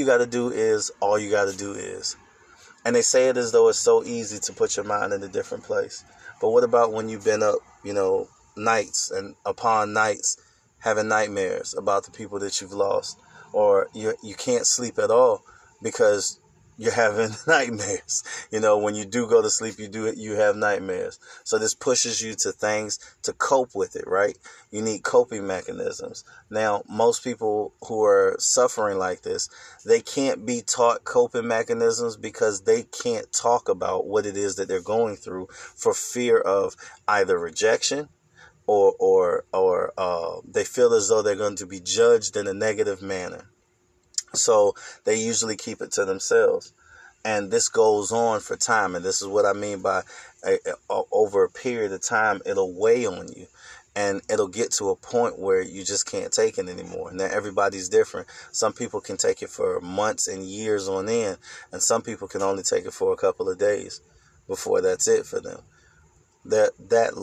And they say it as though it's so easy to put your mind in a different place. But what about when you've been up, nights and upon nights having nightmares about the people that you've lost, or you can't sleep at all because you're having nightmares. When you do go to sleep, you have nightmares. So this pushes you to things to cope with it, right? You need coping mechanisms. Now, most people who are suffering like this, they can't be taught coping mechanisms because they can't talk about what it is that they're going through for fear of either rejection or they feel as though they're going to be judged in a negative manner. So they usually keep it to themselves. And this goes on for time. And this is what I mean by over a period of time, it'll weigh on you. And it'll get to a point where you just can't take it anymore. Now, everybody's different. Some people can take it for months and years on end. And some people can only take it for a couple of days before that's it for them. That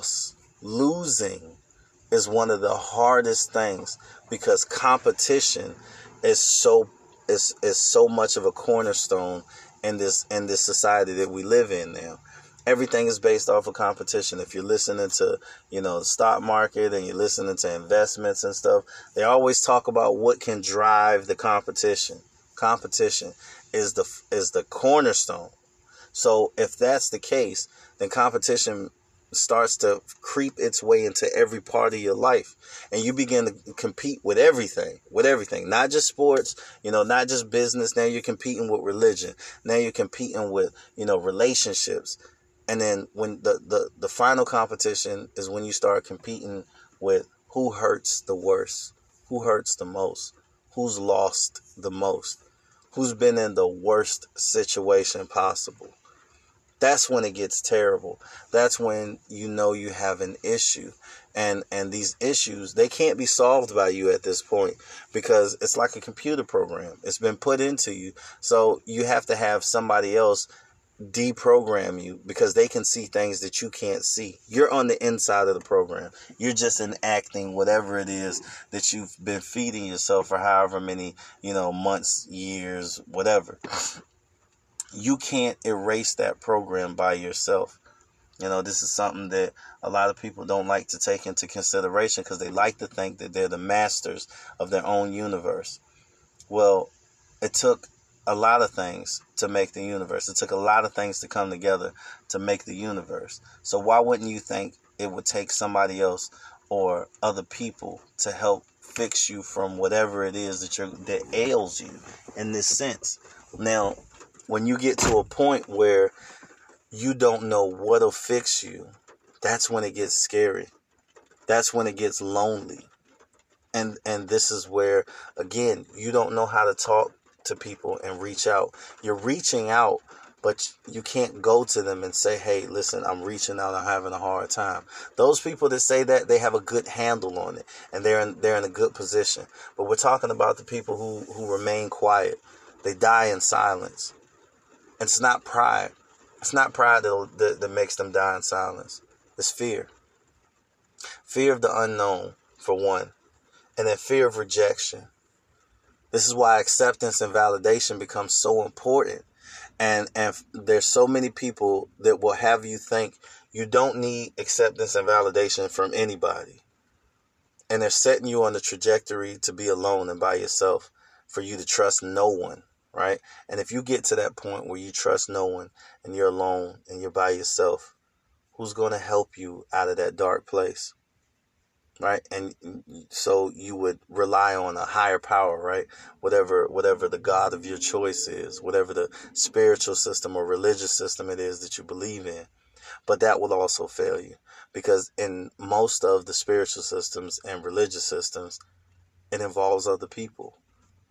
losing is one of the hardest things, because competition is so much of a cornerstone in this society that we live in now. Everything is based off of competition. If you're listening to, the stock market and you're listening to investments and stuff, they always talk about what can drive the competition. Competition is the cornerstone. So if that's the case, then competition starts to creep its way into every part of your life, and you begin to compete with everything, not just sports, not just business. Now you're competing with religion. Now you're competing with, relationships. And then when the final competition is when you start competing with who hurts the worst, who hurts the most, who's lost the most, who's been in the worst situation possible. That's when it gets terrible. That's when you have an issue. And these issues, they can't be solved by you at this point, because it's like a computer program. It's been put into you. So you have to have somebody else deprogram you, because they can see things that you can't see. You're on the inside of the program. You're just enacting whatever it is that you've been feeding yourself for however many, months, years, whatever. You can't erase that program by yourself. This is something that a lot of people don't like to take into consideration, because they like to think that they're the masters of their own universe. Well, it took a lot of things to make the universe. It took a lot of things to come together to make the universe. So why wouldn't you think it would take somebody else or other people to help fix you from whatever it is that ails you in this sense? Now, when you get to a point where you don't know what'll fix you, that's when it gets scary. That's when it gets lonely. And this is where, again, you don't know how to talk to people and reach out. You're reaching out, but you can't go to them and say, hey, listen, I'm reaching out, I'm having a hard time. Those people that say that, they have a good handle on it, and they're in a good position. But we're talking about the people who remain quiet. They die in silence. It's not pride. It's not pride that makes them die in silence. It's fear. Fear of the unknown, for one. And then fear of rejection. This is why acceptance and validation becomes so important. And there's so many people that will have you think you don't need acceptance and validation from anybody. And they're setting you on the trajectory to be alone and by yourself, for you to trust no one. Right? And if you get to that point where you trust no one and you're alone and you're by yourself, who's going to help you out of that dark place? Right? And so you would rely on a higher power, right? Whatever the God of your choice is, whatever the spiritual system or religious system it is that you believe in. But that will also fail you, because in most of the spiritual systems and religious systems, it involves other people.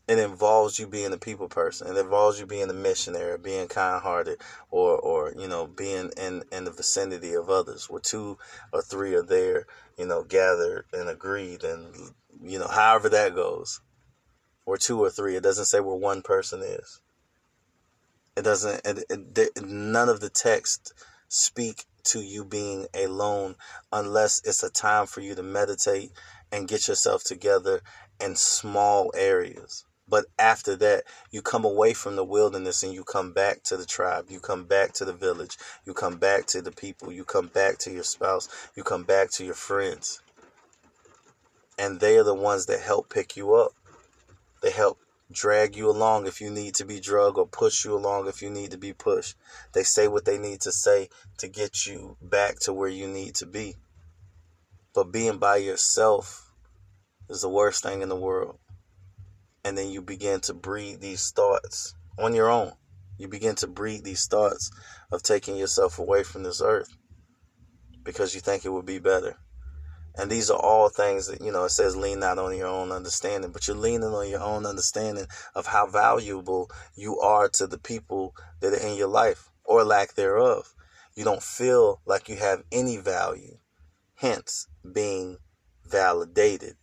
It involves you being a people person. It involves you being a missionary, being kind-hearted, or being in the vicinity of others, where 2 or 3 are there, gathered and agreed, and however that goes. Where 2 or 3, it doesn't say where one person is. It doesn't. None of the text speak to you being alone, unless it's a time for you to meditate and get yourself together in small areas. But after that, you come away from the wilderness and you come back to the tribe. You come back to the village. You come back to the people. You come back to your spouse. You come back to your friends. And they are the ones that help pick you up. They help drag you along if you need to be drugged, or push you along if you need to be pushed. They say what they need to say to get you back to where you need to be. But being by yourself is the worst thing in the world. And then you begin to breed these thoughts on your own. You begin to breed these thoughts of taking yourself away from this earth because you think it would be better. And these are all things that, it says lean not on your own understanding, but you're leaning on your own understanding of how valuable you are to the people that are in your life, or lack thereof. You don't feel like you have any value, hence being validated.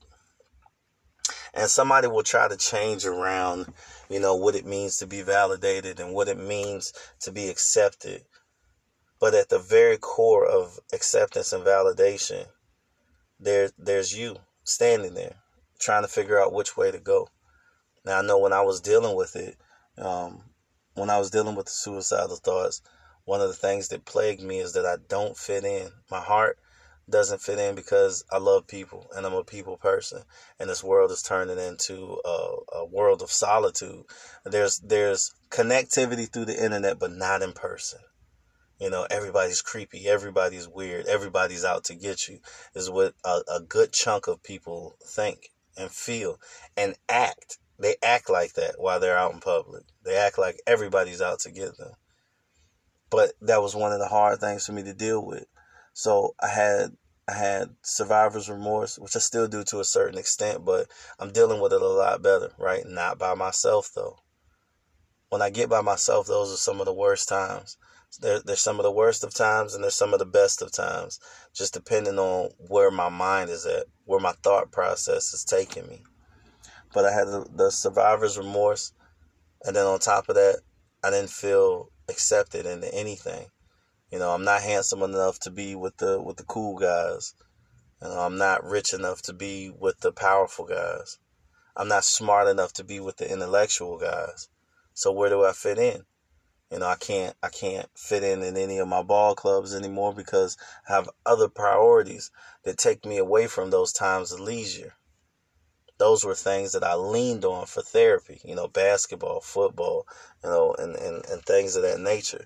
And somebody will try to change around, what it means to be validated and what it means to be accepted. But at the very core of acceptance and validation, there's you standing there trying to figure out which way to go. Now, I know when I was dealing with it, when I was dealing with the suicidal thoughts, one of the things that plagued me is that I don't fit in. My heart doesn't fit in because I love people and I'm a people person. And this world is turning into a world of solitude. There's connectivity through the internet, but not in person. Everybody's creepy, everybody's weird, everybody's out to get you, is what a good chunk of people think and feel and act. They act like that while they're out in public. They act like everybody's out to get them. But that was one of the hard things for me to deal with. So I had survivor's remorse, which I still do to a certain extent, but I'm dealing with it a lot better, right? Not by myself, though. When I get by myself, those are some of the worst times. There's some of the worst of times and there's some of the best of times, just depending on where my mind is at, where my thought process is taking me. But I had the survivor's remorse, and then on top of that, I didn't feel accepted into anything. I'm not handsome enough to be with the cool guys. I'm not rich enough to be with the powerful guys. I'm not smart enough to be with the intellectual guys. So where do I fit in? I can't fit in any of my ball clubs anymore because I have other priorities that take me away from those times of leisure. Those were things that I leaned on for therapy, basketball, football, and things of that nature.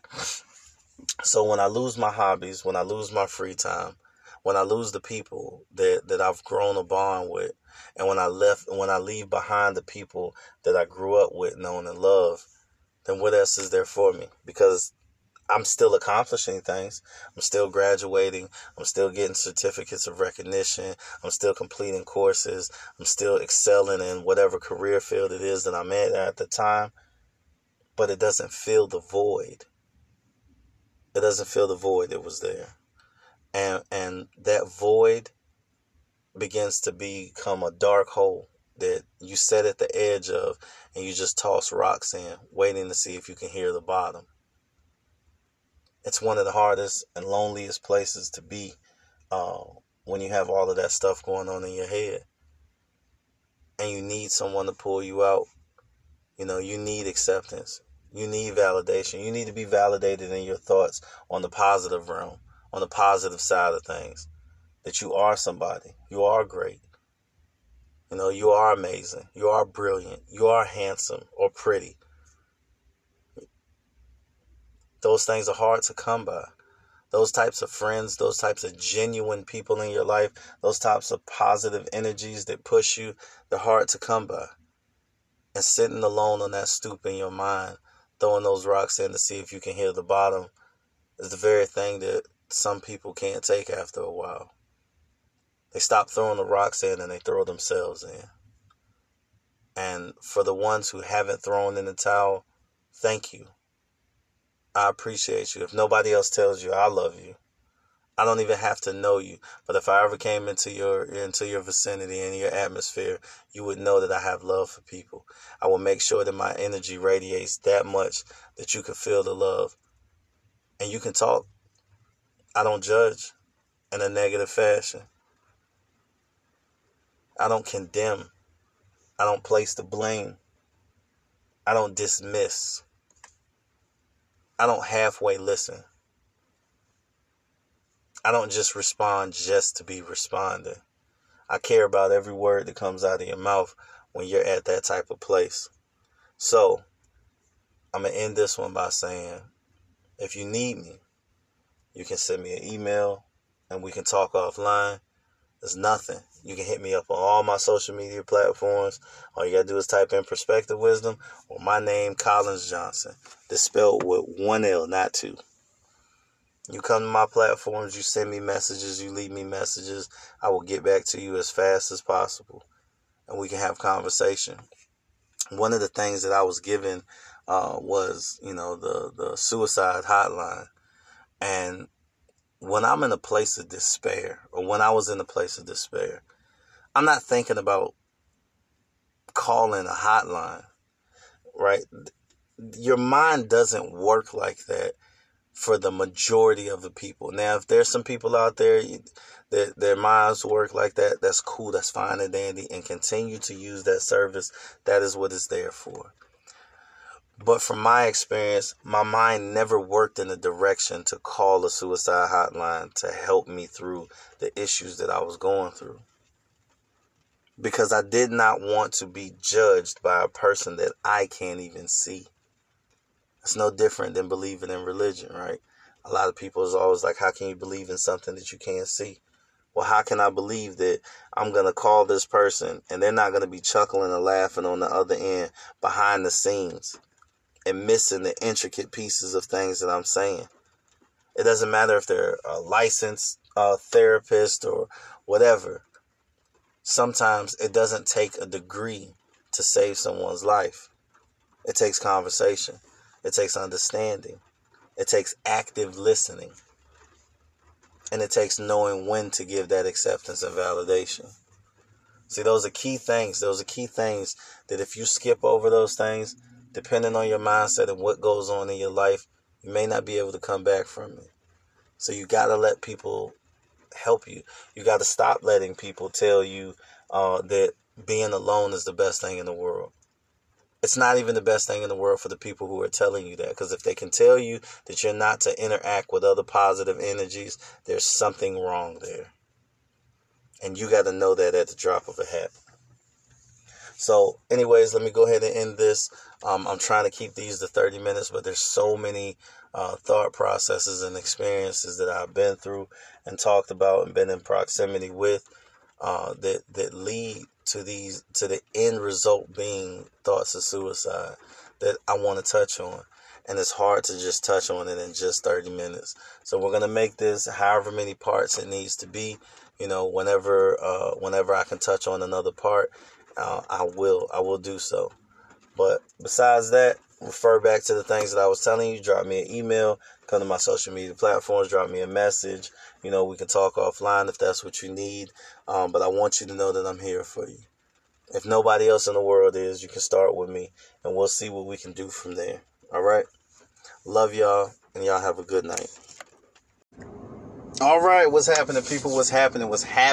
So when I lose my hobbies, when I lose my free time, when I lose the people that I've grown a bond with, and when I leave behind the people that I grew up with, knowing and love, then what else is there for me? Because I'm still accomplishing things. I'm still graduating. I'm still getting certificates of recognition. I'm still completing courses. I'm still excelling in whatever career field it is that I'm in at the time. But it doesn't fill the void. It doesn't fill the void that was there. And that void begins to become a dark hole that you sit at the edge of and you just toss rocks in, waiting to see if you can hear the bottom. It's one of the hardest and loneliest places to be when you have all of that stuff going on in your head. And you need someone to pull you out. You need acceptance. You need validation. You need to be validated in your thoughts on the positive realm, on the positive side of things. That you are somebody. You are great. You are amazing. You are brilliant. You are handsome or pretty. Those things are hard to come by. Those types of friends, those types of genuine people in your life, those types of positive energies that push you, they're hard to come by. And sitting alone on that stoop in your mind, throwing those rocks in to see if you can hear the bottom, is the very thing that some people can't take after a while. They stop throwing the rocks in and they throw themselves in. And for the ones who haven't thrown in the towel, thank you. I appreciate you. If nobody else tells you, I love you. I don't even have to know you, but if I ever came into your vicinity and your atmosphere, you would know that I have love for people. I will make sure that my energy radiates that much that you can feel the love. And you can talk. I don't judge in a negative fashion. I don't condemn. I don't place the blame. I don't dismiss. I don't halfway listen. I don't just respond just to be responding. I care about every word that comes out of your mouth when you're at that type of place. So, I'm going to end this one by saying, if you need me, you can send me an email and we can talk offline. There's nothing. You can hit me up on all my social media platforms. All you got to do is type in Perspective Wisdom or my name, Collins Johnson. It's spelled with one L, not two. You come to my platforms, you send me messages, you leave me messages. I will get back to you as fast as possible, and we can have conversation. One of the things that I was given was, the suicide hotline. And when I'm in a place of despair, or when I was in a place of despair, I'm not thinking about calling a hotline, right? Your mind doesn't work like that for the majority of the people. Now, if there's some people out there that their minds work like that, that's cool, that's fine and dandy, and continue to use that service. That is what it's there for. But from my experience, my mind never worked in a direction to call a suicide hotline to help me through the issues that I was going through. Because I did not want to be judged by a person that I can't even see. It's no different than believing in religion, right? A lot of people is always like, how can you believe in something that you can't see? Well, how can I believe that I'm going to call this person and they're not going to be chuckling and laughing on the other end behind the scenes and missing the intricate pieces of things that I'm saying? It doesn't matter if they're a licensed therapist or whatever. Sometimes it doesn't take a degree to save someone's life. It takes conversation. It takes understanding. It takes active listening. And it takes knowing when to give that acceptance and validation. See, those are key things. Those are key things that if you skip over those things, depending on your mindset and what goes on in your life, you may not be able to come back from it. So you got to let people help you. You got to stop letting people tell you that being alone is the best thing in the world. It's not even the best thing in the world for the people who are telling you that. Because if they can tell you that you're not to interact with other positive energies, there's something wrong there. And you got to know that at the drop of a hat. So anyways, let me go ahead and end this. I'm trying to keep these to 30 minutes, but there's so many thought processes and experiences that I've been through and talked about and been in proximity with that lead to the end result being thoughts of suicide that I want to touch on. And it's hard to just touch on it in just 30 minutes. So we're going to make this however many parts it needs to be. Whenever I can touch on another part, I will do so. But besides that, refer back to the things that I was telling you. Drop me an email, come to my social media platforms, drop me a message. We can talk offline if that's what you need. But I want you to know that I'm here for you. If nobody else in the world is, you can start with me, and we'll see what we can do from there. All right? Love y'all, and y'all have a good night. All right, what's happening, people? What's happening?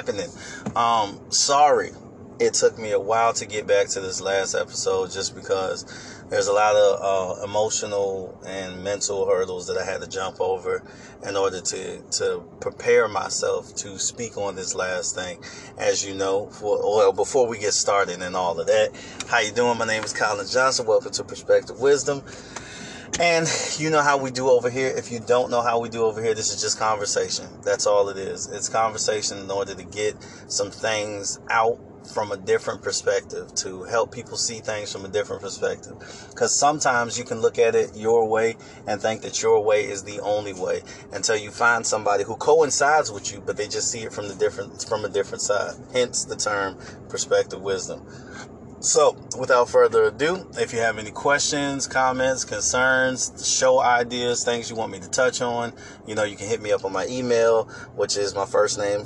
Sorry. It took me a while to get back to this last episode just because there's a lot of emotional and mental hurdles that I had to jump over in order to prepare myself to speak on this last thing. As you know, before we get started and all of that, how you doing? My name is Collins Johnson. Welcome to Perspective Wisdom. And you know how we do over here. If you don't know how we do over here, this is just conversation. That's all it is. It's conversation in order to get some things out from a different perspective, to help people see things from a different perspective. Because sometimes you can look at it your way and think that your way is the only way until you find somebody who coincides with you, but they just see it from a different side. Hence the term perspective wisdom. So, without further ado, if you have any questions, comments, concerns, show ideas, things you want me to touch on, you can hit me up on my email, which is my first name,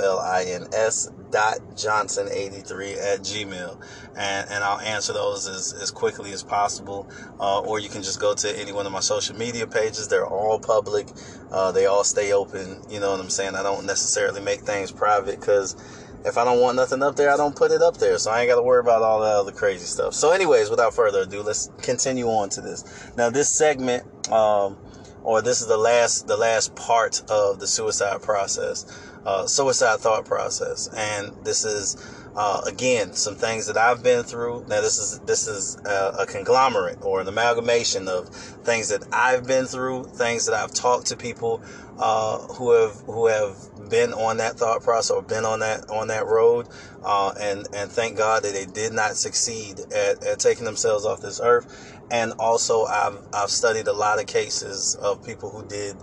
colins.johnson83@gmail. And I'll answer those as quickly as possible. Or you can just go to any one of my social media pages. They're all public. They all stay open. You know what I'm saying? I don't necessarily make things private because if I don't want nothing up there, I don't put it up there. So I ain't got to worry about all that other crazy stuff. So anyways, without further ado, let's continue on to this. Now, this segment, or this is the last part of the suicide thought process. And this is, again, some things that I've been through. Now, this is a conglomerate or an amalgamation of things that I've been through, things that I've talked to people who have been on that thought process or been on that road, and thank God that they did not succeed at taking themselves off this earth. And also I've studied a lot of cases of people who did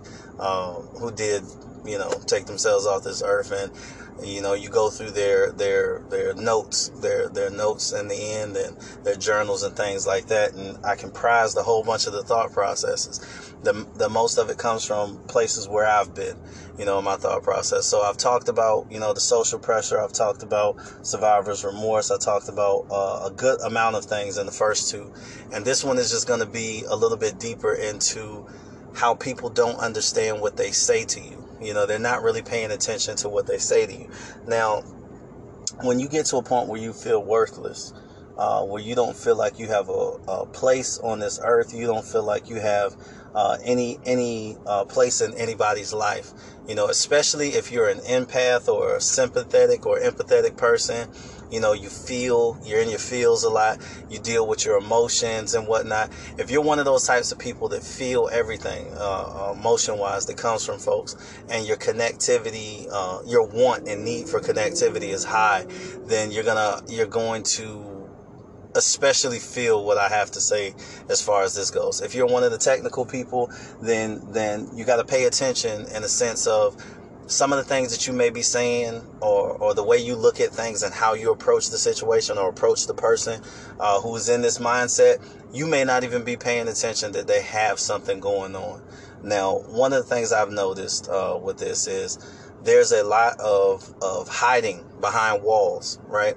take themselves off this earth. And you go through their notes, their notes in the end, and their journals and things like that. And I comprised a whole bunch of the thought processes. The most of it comes from places where I've been, in my thought process. So I've talked about, the social pressure. I've talked about survivor's remorse. I talked about a good amount of things in the first two. And this one is just going to be a little bit deeper into how people don't understand what they say to you. They're not really paying attention to what they say to you. Now, when you get to a point where you feel worthless, where you don't feel like you have a place on this earth, you don't feel like you have any place in anybody's life, especially if you're an empath or a sympathetic or empathetic person. You're in your feels a lot. You deal with your emotions and whatnot. If you're one of those types of people that feel everything, emotion-wise, that comes from folks, and your connectivity, your want and need for connectivity is high, then you're going to especially feel what I have to say as far as this goes. If you're one of the technical people, then you got to pay attention in a sense of some of the things that you may be saying, or the way you look at things and how you approach the situation or approach the person who's in this mindset. You may not even be paying attention that they have something going on. Now, one of the things I've noticed with this is there's a lot of hiding behind walls, right?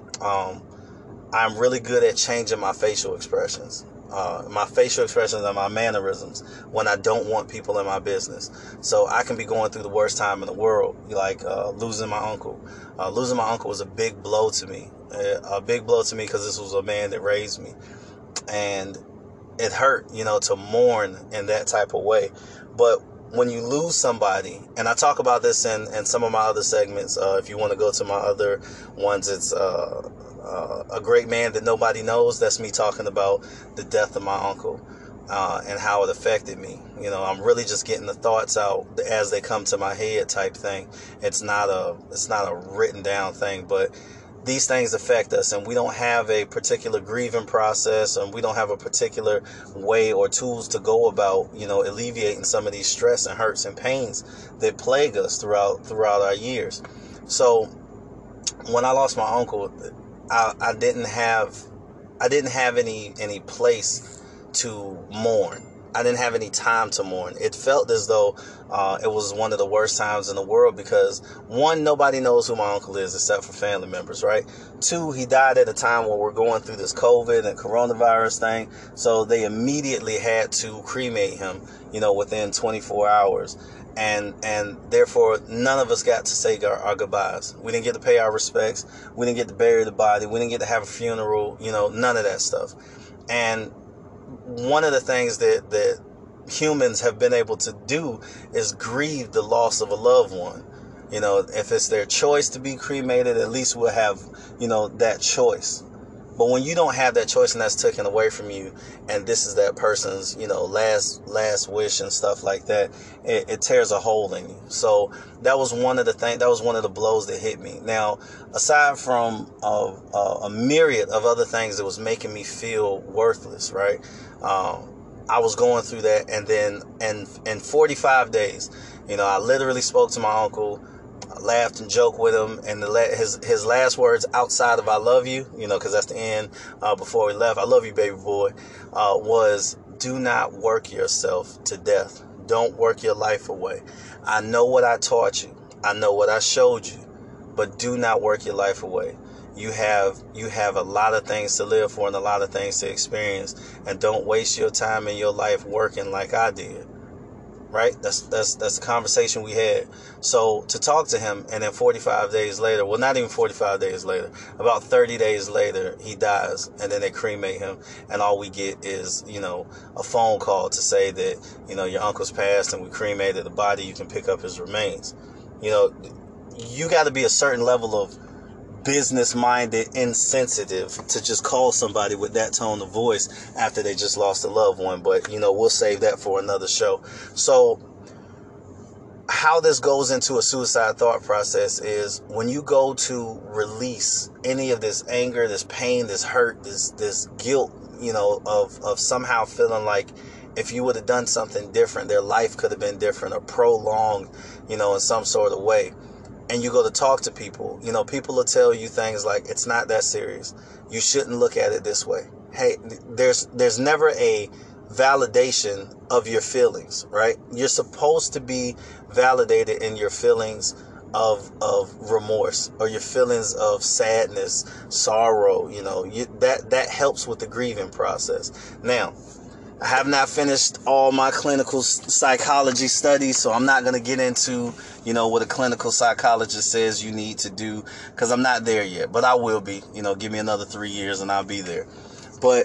I'm really good at changing my facial expressions. My facial expressions and my mannerisms when I don't want people in my business. So I can be going through the worst time in the world, like losing my uncle. Losing my uncle was a big blow to me. A big blow to me because this was a man that raised me. And it hurt, to mourn in that type of way. But when you lose somebody, and I talk about this in some of my other segments, if you want to go to my other ones, it's A Great Man That Nobody Knows. That's me talking about the death of my uncle and how it affected me. I'm really just getting the thoughts out as they come to my head type thing. It's not a written down thing, but these things affect us, and we don't have a particular grieving process, and we don't have a particular way or tools to go about, alleviating some of these stress and hurts and pains that plague us throughout our years. So when I lost my uncle, I didn't have any place to mourn. I didn't have any time to mourn. It felt as though it was one of the worst times in the world because, one, nobody knows who my uncle is except for family members, right? Two, he died at a time where we're going through this COVID and coronavirus thing, so they immediately had to cremate him, within 24 hours. And therefore, none of us got to say our goodbyes. We didn't get to pay our respects. We didn't get to bury the body. We didn't get to have a funeral, none of that stuff. And one of the things that humans have been able to do is grieve the loss of a loved one. If it's their choice to be cremated, at least we'll have, that choice. But when you don't have that choice and that's taken away from you, and this is that person's, last wish and stuff like that, it tears a hole in you. So that was one of the blows that hit me. Now, aside from a myriad of other things that was making me feel worthless, right? I was going through that, and then in 45 days, I literally spoke to my uncle I laughed and joked with him, and his last words outside of "I love you," because that's the end. Before we left, "I love you, baby boy," was, "Do not work yourself to death. Don't work your life away. I know what I taught you. I know what I showed you, but do not work your life away. You have a lot of things to live for and a lot of things to experience, and don't waste your time in your life working like I did." Right? That's the conversation we had. So to talk to him, and then 45 days later, well, not even 45 days later, about 30 days later, he dies, and then they cremate him, and all we get is, a phone call to say that, your uncle's passed and we cremated the body, you can pick up his remains. You got to be a certain level of business-minded, insensitive to just call somebody with that tone of voice after they just lost a loved one. But, we'll save that for another show. So how this goes into a suicide thought process is when you go to release any of this anger, this pain, this hurt, this guilt, of somehow feeling like if you would have done something different, their life could have been different or prolonged, in some sort of way. And you go to talk to people, people will tell you things like, it's not that serious. You shouldn't look at it this way. Hey, there's never a validation of your feelings, right? You're supposed to be validated in your feelings of remorse or your feelings of sadness, sorrow, that helps with the grieving process. Now, I have not finished all my clinical psychology studies, so I'm not going to get into, what a clinical psychologist says you need to do, because I'm not there yet, but I will be. Give me another 3 years and I'll be there. But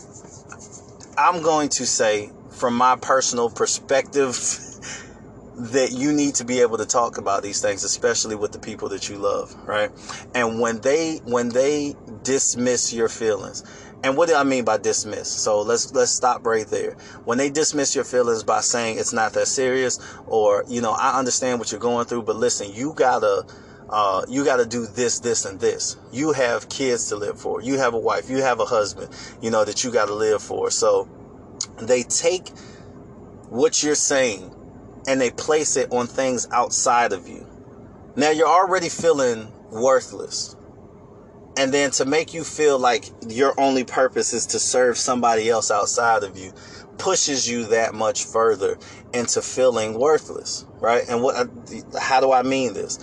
I'm going to say, from my personal perspective, that you need to be able to talk about these things, especially with the people that you love, right? And when they dismiss your feelings. And what do I mean by dismiss? So let's stop right there. When they dismiss your feelings by saying it's not that serious, or, I understand what you're going through, but listen, you gotta do this, and this. You have kids to live for. You have a wife. You have a husband, that you gotta live for. So they take what you're saying and they place it on things outside of you. Now you're already feeling worthless. And then to make you feel like your only purpose is to serve somebody else outside of you pushes you that much further into feeling worthless, right? And how do I mean this?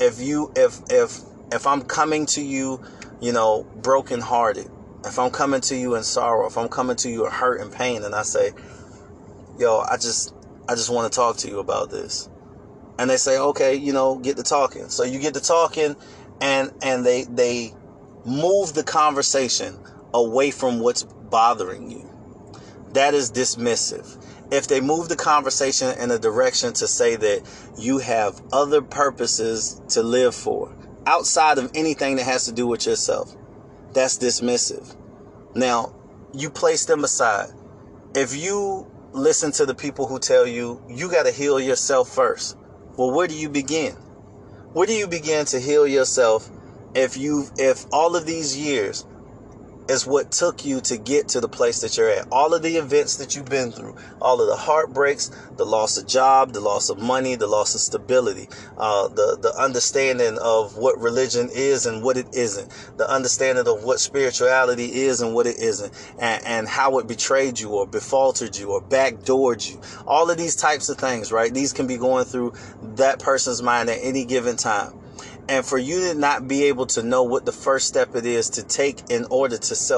If I'm coming to you, brokenhearted, if I'm coming to you in sorrow, if I'm coming to you in hurt and pain, and I say, yo, I just want to talk to you about this. And they say, okay, get to talking. So you get to talking, and they move the conversation away from what's bothering you. That is dismissive. If they move the conversation in a direction to say that you have other purposes to live for outside of anything that has to do with yourself, that's dismissive. Now, you place them aside. If you listen to the people who tell you, you got to heal yourself first. Well, where do you begin? Where do you begin to heal yourself if all of these years is what took you to get to the place that you're at? All of the events that you've been through, all of the heartbreaks, the loss of job, the loss of money, the loss of stability, the understanding of what religion is and what it isn't, the understanding of what spirituality is and what it isn't, and how it betrayed you or befaulted you or backdoored you. All of these types of things, right? These can be going through that person's mind at any given time. And for you to not be able to know what the first step it is to take in order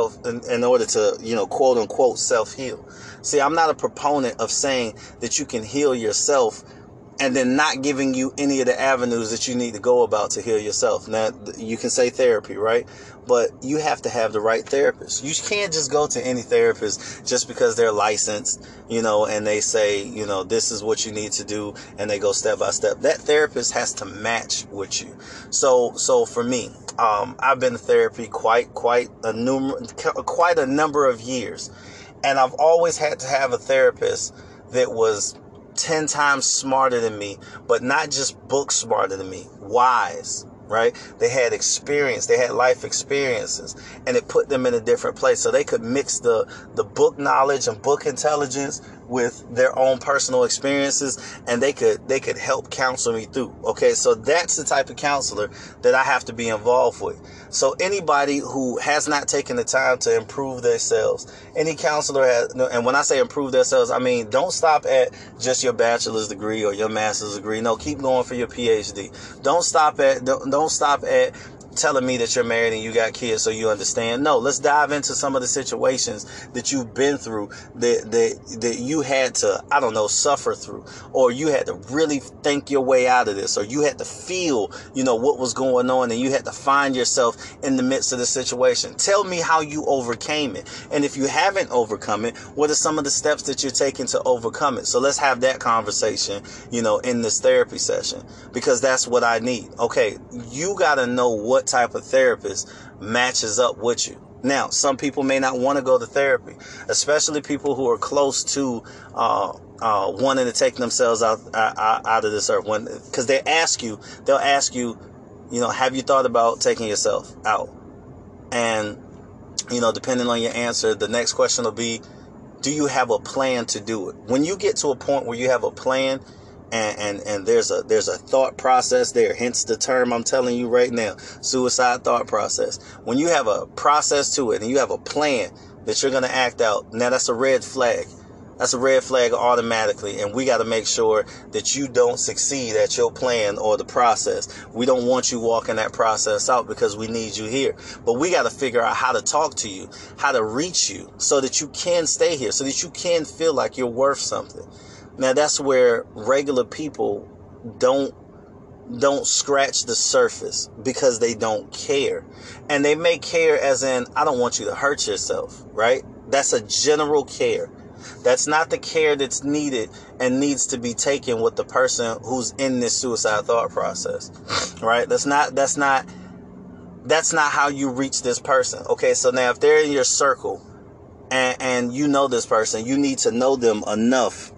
to quote unquote self-heal. See, I'm not a proponent of saying that you can heal yourself and then not giving you any of the avenues that you need to go about to heal yourself. Now, you can say therapy, right? But you have to have the right therapist. You can't just go to any therapist just because they're licensed, and they say, this is what you need to do, and they go step by step. That therapist has to match with you. So for me, I've been to therapy quite a number of years, and I've always had to have a therapist that was 10 times smarter than me, but not just book smarter than me, wise, right? They had experience, they had life experiences, and it put them in a different place. So they could mix the book knowledge and book intelligence with their own personal experiences, and they could help counsel me through. Okay, so that's the type of counselor that I have to be involved with. So anybody who has not taken the time to improve themselves, any counselor has, and when I say improve themselves, I mean don't stop at just your bachelor's degree or your master's degree. No, keep going for your PhD. Don't stop at telling me that you're married and you got kids so you understand. No, let's dive into some of the situations that you've been through that you had to, I don't know, suffer through, or you had to really think your way out of this, or you had to feel, what was going on, and you had to find yourself in the midst of the situation. Tell me how you overcame it. And if you haven't overcome it, what are some of the steps that you're taking to overcome it? So let's have that conversation, in this therapy session, because that's what I need. Okay, you got to know what type of therapist matches up with you. Now, some people may not want to go to therapy, especially people who are close to wanting to take themselves out of this earth. Because they'll ask you, have you thought about taking yourself out? And, depending on your answer, the next question will be, do you have a plan to do it? When you get to a point where you have a plan, and there's a thought process there, hence the term I'm telling you right now, suicide thought process. When you have a process to it and you have a plan that you're going to act out, now that's a red flag. That's a red flag automatically, and we got to make sure that you don't succeed at your plan or the process. We don't want you walking that process out because we need you here. But we got to figure out how to talk to you, how to reach you so that you can stay here, so that you can feel like you're worth something. Now, that's where regular people don't scratch the surface because they don't care. And they may care as in, I don't want you to hurt yourself, right? That's a general care. That's not the care that's needed and needs to be taken with the person who's in this suicide thought process, right? That's not how you reach this person. Okay, so now if they're in your circle and you know this person, you need to know them enough.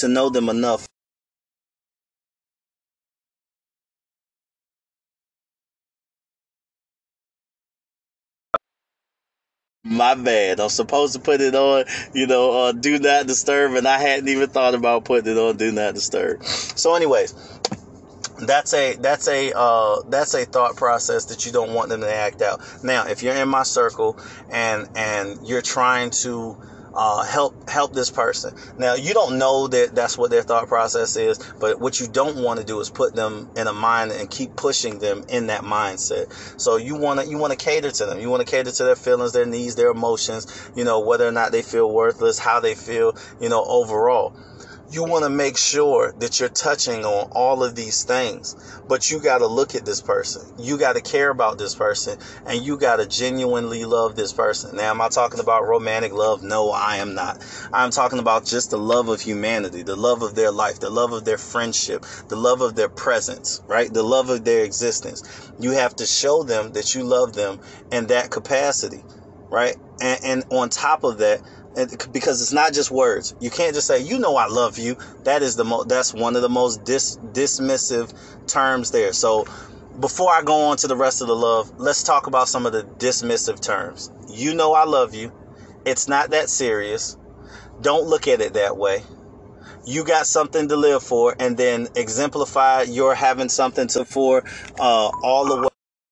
My bad. I'm supposed to put it on, do not disturb, and I hadn't even thought about putting it on do not disturb. So anyways, that's a thought process that you don't want them to act out. Now, if you're in my circle and you're trying to help this person. Now, you don't know that that's what their thought process is, but what you don't want to do is put them in a mind and keep pushing them in that mindset. So you want to cater to them. You want to cater to their feelings, their needs, their emotions, whether or not they feel worthless, how they feel, overall. You want to make sure that you're touching on all of these things, but you got to look at this person. You got to care about this person, and you got to genuinely love this person. Now, am I talking about romantic love? No, I am not. I'm talking about just the love of humanity, the love of their life, the love of their friendship, the love of their presence, right? The love of their existence. You have to show them that you love them in that capacity, right? And on top of that, because it's not just words. You can't just say, I love you. That's one of the most dismissive terms there. So before I go on to the rest of the love, let's talk about some of the dismissive terms. I love you. It's not that serious. Don't look at it that way. You got something to live for, and then exemplify your having something to for all the way.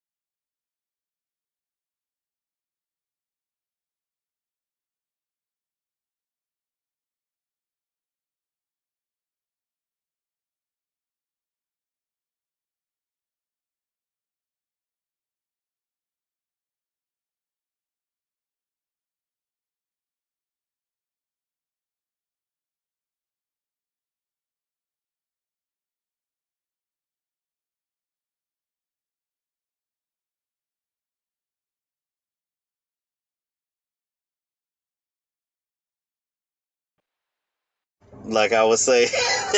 Like I was saying.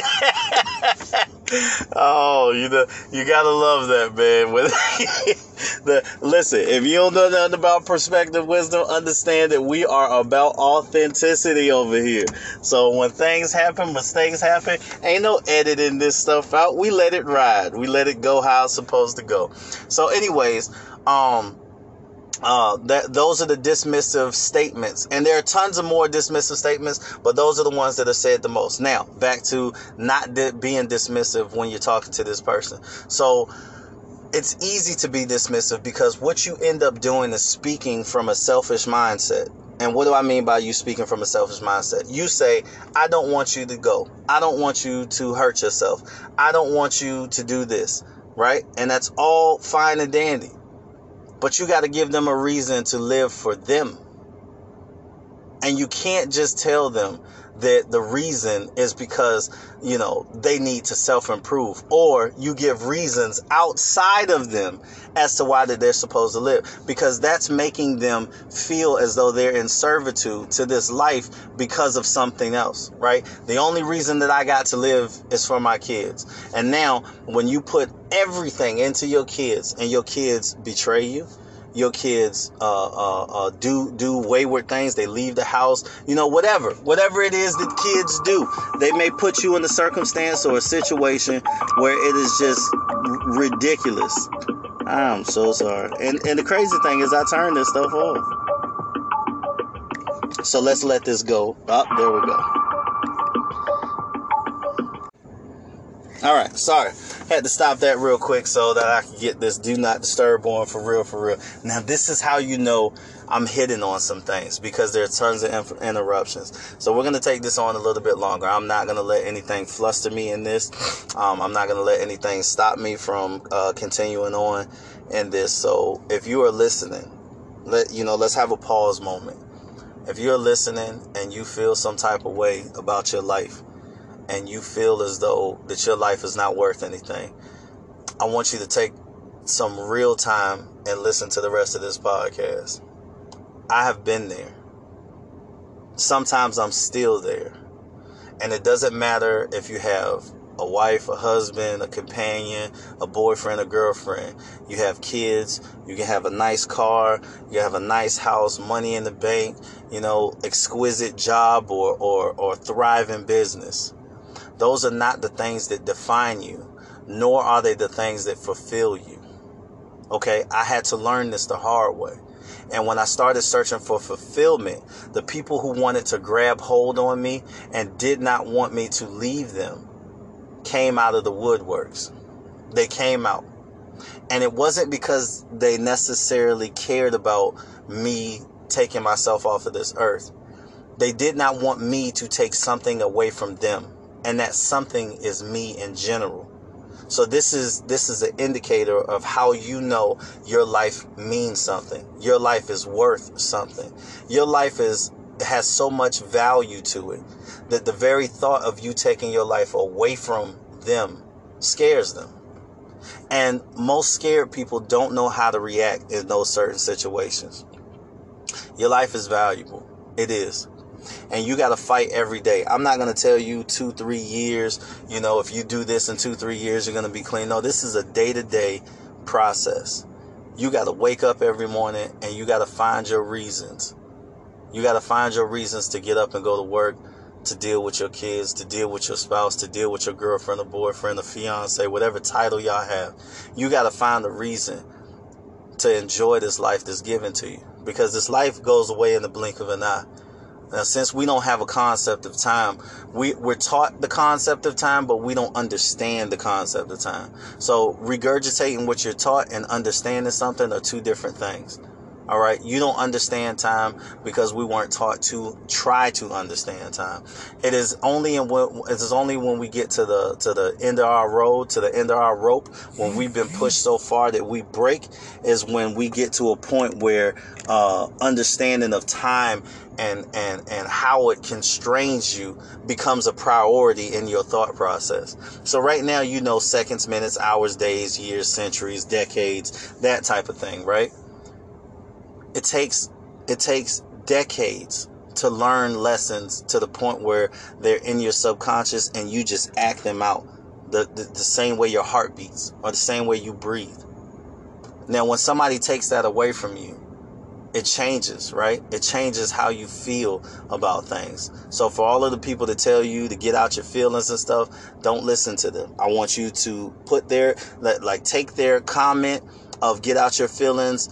Oh, you gotta love that, man. Listen, if you don't know nothing about perspective wisdom, understand that we are about authenticity over here. So when things happen, mistakes happen, ain't no editing this stuff out. We let it ride. We let it go how it's supposed to go. So anyways, those are the dismissive statements, and there are tons of more dismissive statements, but those are the ones that are said the most. Now, back to not being dismissive when you're talking to this person. So it's easy to be dismissive because what you end up doing is speaking from a selfish mindset. And what do I mean by you speaking from a selfish mindset? You say, I don't want you to go. I don't want you to hurt yourself. I don't want you to do this, right? And that's all fine and dandy. But you got to give them a reason to live for them. And you can't just tell them that the reason is because, they need to self-improve. Or you give reasons outside of them as to why that they're supposed to live. Because that's making them feel as though they're in servitude to this life because of something else, right? The only reason that I got to live is for my kids. And now when you put everything into your kids and your kids betray you, your kids do wayward things, they leave the house, whatever it is that kids do, they may put you in a circumstance or a situation where it is just ridiculous. I'm so sorry. And the crazy thing is I turned this stuff off. So let's let this go. There we go. All right, sorry. Had to stop that real quick so that I could get this do not disturb on for real. Now, this is how you know I'm hitting on some things, because there are tons of interruptions. So we're going to take this on a little bit longer. I'm not going to let anything fluster me in this. I'm not going to let anything stop me from continuing on in this. So if you are listening, let's have a pause moment. If you're listening and you feel some type of way about your life, and you feel as though that your life is not worth anything, I want you to take some real time and listen to the rest of this podcast. I have been there. Sometimes I'm still there. And it doesn't matter if you have a wife, a husband, a companion, a boyfriend, a girlfriend. You have kids. You can have a nice car. You have a nice house, money in the bank, exquisite job or thriving business. Those are not the things that define you, nor are they the things that fulfill you. Okay, I had to learn this the hard way. And when I started searching for fulfillment, the people who wanted to grab hold on me and did not want me to leave them came out of the woodworks. They came out. And it wasn't because they necessarily cared about me taking myself off of this earth. They did not want me to take something away from them. And that something is me in general. So this is an indicator of how you know your life means something. Your life is worth something. Your life has so much value to it that the very thought of you taking your life away from them scares them. And most scared people don't know how to react in those certain situations. Your life is valuable. It is. And you got to fight every day. I'm not going to tell you 2-3 years, if you do this in 2-3 years, you're going to be clean. No, this is a day-to-day process. You got to wake up every morning and you got to find your reasons. You got to find your reasons to get up and go to work, to deal with your kids, to deal with your spouse, to deal with your girlfriend or boyfriend or fiance, whatever title y'all have. You got to find a reason to enjoy this life that's given to you, because this life goes away in the blink of an eye. Now, since we don't have a concept of time, we're taught the concept of time, but we don't understand the concept of time. So regurgitating what you're taught and understanding something are two different things. All right. You don't understand time because we weren't taught to try to understand time. It is only when we get to the end of our road, to the end of our rope, when we've been pushed so far that we break, is when we get to a point where understanding of time and how it constrains you becomes a priority in your thought process. So right now, seconds, minutes, hours, days, years, centuries, decades, that type of thing, right? It takes decades to learn lessons to the point where they're in your subconscious and you just act them out the same way your heart beats or the same way you breathe. Now, when somebody takes that away from you, it changes, right? It changes how you feel about things. So for all of the people that tell you to get out your feelings and stuff, don't listen to them. I want you to take their comment of get out your feelings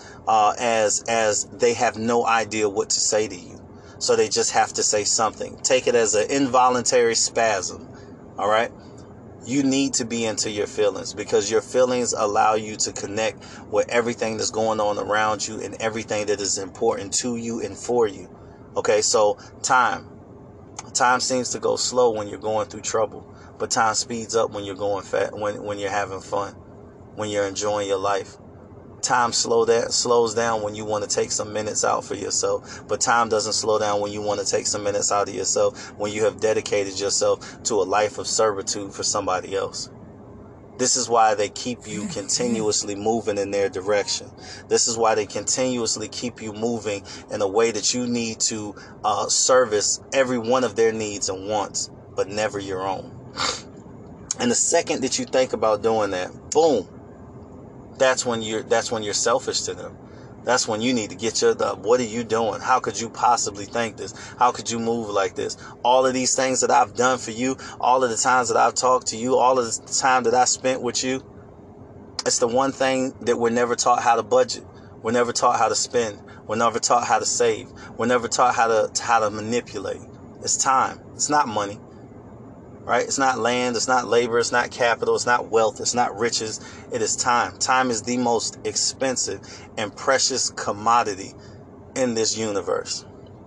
as they have no idea what to say to you. So they just have to say something. Take it as an involuntary spasm. All right. You need to be into your feelings because your feelings allow you to connect with everything that's going on around you and everything that is important to you and for you. Okay, so time seems to go slow when you're going through trouble, but time speeds up when you're going fat, when you're having fun, when you're enjoying your life. Time slows down when you want to take some minutes out for yourself, but time doesn't slow down when you want to take some minutes out of yourself when you have dedicated yourself to a life of servitude for somebody else. This is why they keep you continuously moving in their direction. This is why they continuously keep you moving in a way that you need to service every one of their needs and wants, but never your own. And the second that you think about doing that, boom, that's when you're selfish to them. That's when you need to get what are you doing? How could you possibly think this? How could you move like this? All of these things that I've done for you, all of the times that I've talked to you, all of the time that I spent with you, it's the one thing that we're never taught how to budget. We're never taught how to spend. We're never taught how to save. We're never taught how to manipulate. It's time. It's not money. Right? It's not land, it's not labor, it's not capital, it's not wealth, it's not riches. It is time. Time is the most expensive and precious commodity in this universe.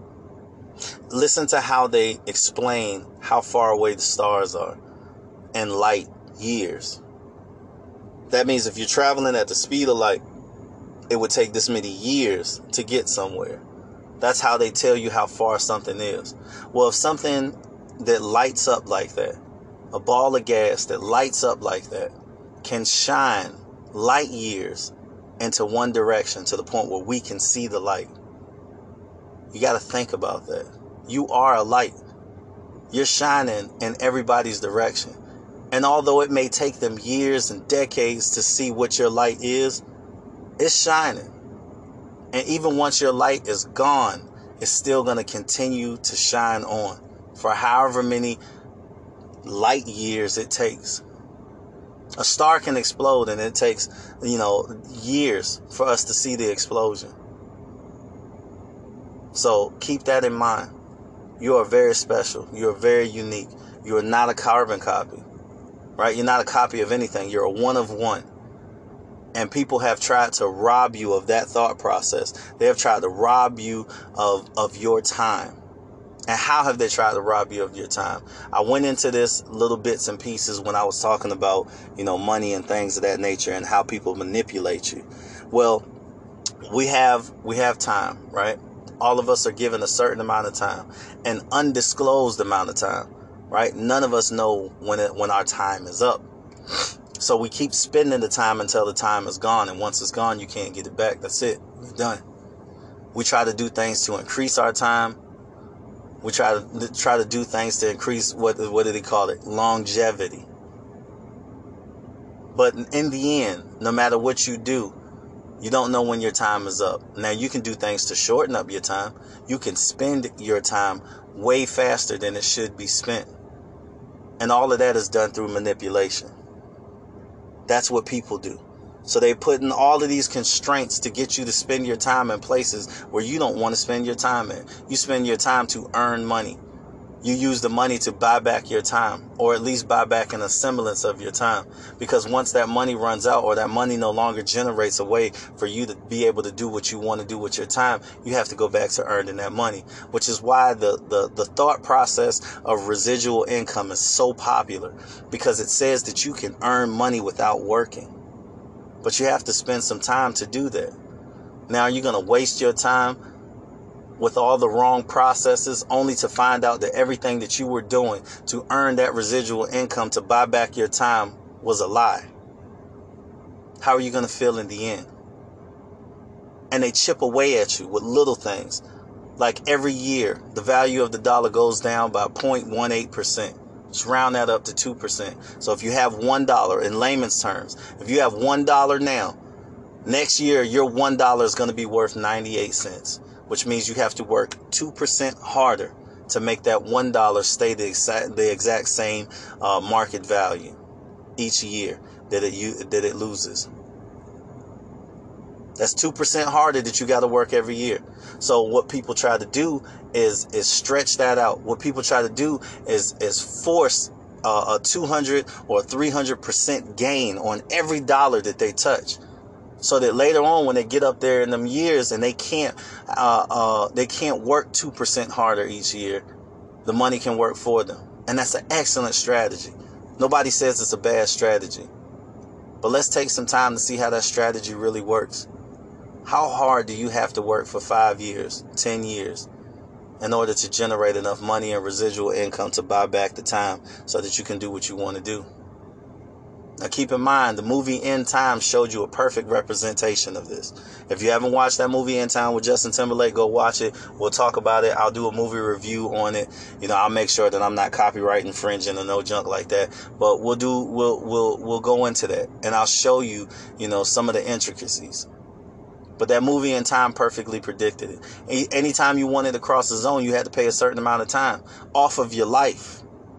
Listen to how they explain how far away the stars are in light years. That means if you're traveling at the speed of light, it would take this many years to get somewhere. That's how they tell you how far something is. Well, if something that lights up like that, a ball of gas that lights up like that, can shine light years into one direction to the point where we can see the light. You got to think about that. You are a light. You're shining in everybody's direction. And although it may take them years and decades to see what your light is, it's shining. And even once your light is gone, it's still going to continue to shine on for however many light years it takes. A star can explode and it takes, years for us to see the explosion. So keep that in mind. You are very special. You are very unique. You are not a carbon copy, right? You're not a copy of anything. You're a one of one. And people have tried to rob you of that thought process. They have tried to rob you of your time. And how have they tried to rob you of your time? I went into this little bits and pieces when I was talking about, money and things of that nature and how people manipulate you. Well, we have time, right? All of us are given a certain amount of time, an undisclosed amount of time, right? None of us know when our time is up. So we keep spending the time until the time is gone. And once it's gone, you can't get it back. That's it. You're done. We try to do things to increase our time. We try to do things to increase, what do they call it? Longevity. But in the end, no matter what you do, you don't know when your time is up. Now, you can do things to shorten up your time. You can spend your time way faster than it should be spent. And all of that is done through manipulation. That's what people do. So they put in all of these constraints to get you to spend your time in places where you don't want to spend your time in. You spend your time to earn money. You use the money to buy back your time, or at least buy back in a semblance of your time. Because once that money runs out, or that money no longer generates a way for you to be able to do what you want to do with your time, you have to go back to earning that money. Which is why the thought process of residual income is so popular, because it says that you can earn money without working. But you have to spend some time to do that. Now, are you going to waste your time with all the wrong processes only to find out that everything that you were doing to earn that residual income to buy back your time was a lie? How are you going to feel in the end? And they chip away at you with little things. Like every year, the value of the dollar goes down by 0.18%. Just round that up to 2%. So if you have $1 in layman's terms, if you have $1 now, next year your $1 is going to be worth 98 cents, which means you have to work 2% harder to make that $1 stay the exact same market value each year that it loses. That's 2% harder that you got to work every year. So what people try to do is stretch that out. What people try to do is force a 200 or 300% gain on every dollar that they touch, so that later on when they get up there in them years and they can't work 2% harder each year, the money can work for them. And that's an excellent strategy. Nobody says it's a bad strategy. But let's take some time to see how that strategy really works. How hard do you have to work for 5 years, 10 years, in order to generate enough money and residual income to buy back the time so that you can do what you want to do? Now keep in mind, the movie In Time showed you a perfect representation of this. If you haven't watched that movie In Time with Justin Timberlake, go watch it. We'll talk about it. I'll do a movie review on it. I'll make sure that I'm not copyright infringing or no junk like that. But we'll go into that, and I'll show you, some of the intricacies. But that movie In Time perfectly predicted it. Anytime you wanted to cross the zone, you had to pay a certain amount of time off of your life.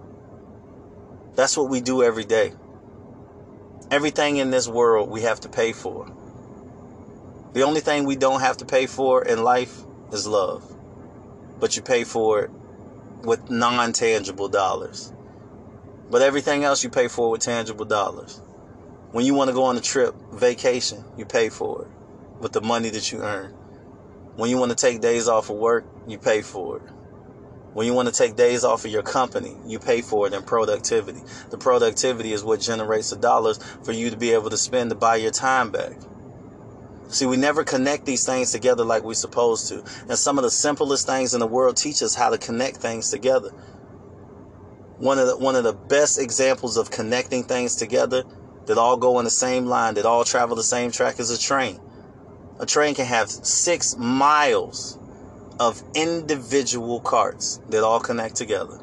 That's what we do every day. Everything in this world we have to pay for. The only thing we don't have to pay for in life is love. But you pay for it with non-tangible dollars. But everything else you pay for with tangible dollars. When you want to go on a trip, vacation, you pay for it with the money that you earn. When you want to take days off of work, you pay for it. When you want to take days off of your company, you pay for it in productivity. The productivity is what generates the dollars for you to be able to spend to buy your time back. See, we never connect these things together like we're supposed to. And some of the simplest things in the world teach us how to connect things together. One of the best examples of connecting things together that all go in the same line, that all travel the same track, is a train. A train can have 6 miles of individual carts that all connect together.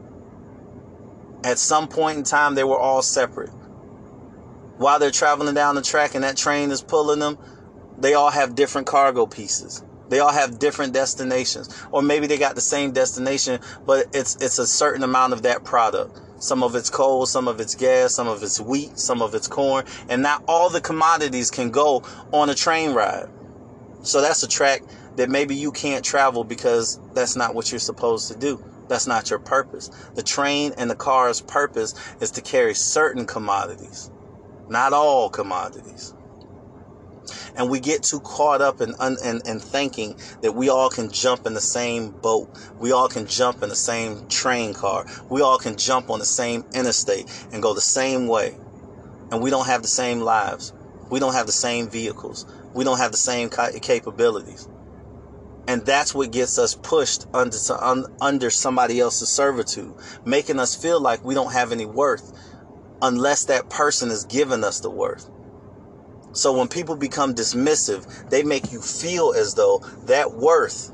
At some point in time, they were all separate. While they're traveling down the track and that train is pulling them, they all have different cargo pieces. They all have different destinations. Or maybe they got the same destination, but it's a certain amount of that product. Some of it's coal, some of it's gas, some of it's wheat, some of it's corn. And not all the commodities can go on a train ride. So that's a track that maybe you can't travel because that's not what you're supposed to do. That's not your purpose. The train and the car's purpose is to carry certain commodities, not all commodities. And we get too caught up in thinking that we all can jump in the same boat. We all can jump in the same train car. We all can jump on the same interstate and go the same way. And we don't have the same lives. We don't have the same vehicles. We don't have the same capabilities. And that's what gets us pushed under somebody else's servitude, making us feel like we don't have any worth unless that person is giving us the worth. So when people become dismissive, they make you feel as though that worth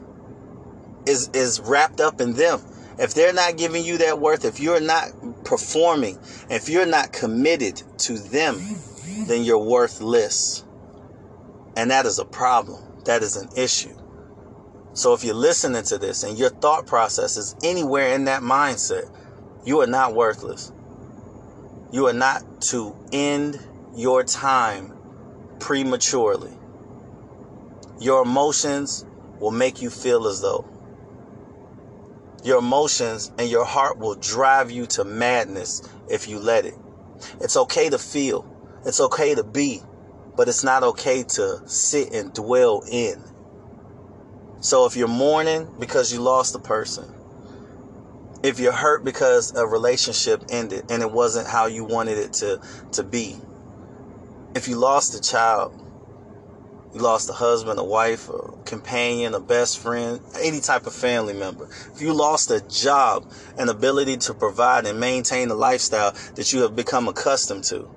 is wrapped up in them. If they're not giving you that worth, if you're not performing, if you're not committed to them, then you're worthless. And that is a problem. That is an issue. So if you're listening to this and your thought process is anywhere in that mindset, you are not worthless. You are not to end your time prematurely. Your emotions will make you feel as though. Your emotions and your heart will drive you to madness if you let it. It's okay to feel. It's okay to be. But it's not okay to sit and dwell in. So if you're mourning because you lost a person, if you're hurt because a relationship ended and it wasn't how you wanted it to be, if you lost a child, you lost a husband, a wife, a companion, a best friend, any type of family member, if you lost a job and ability to provide and maintain the lifestyle that you have become accustomed to,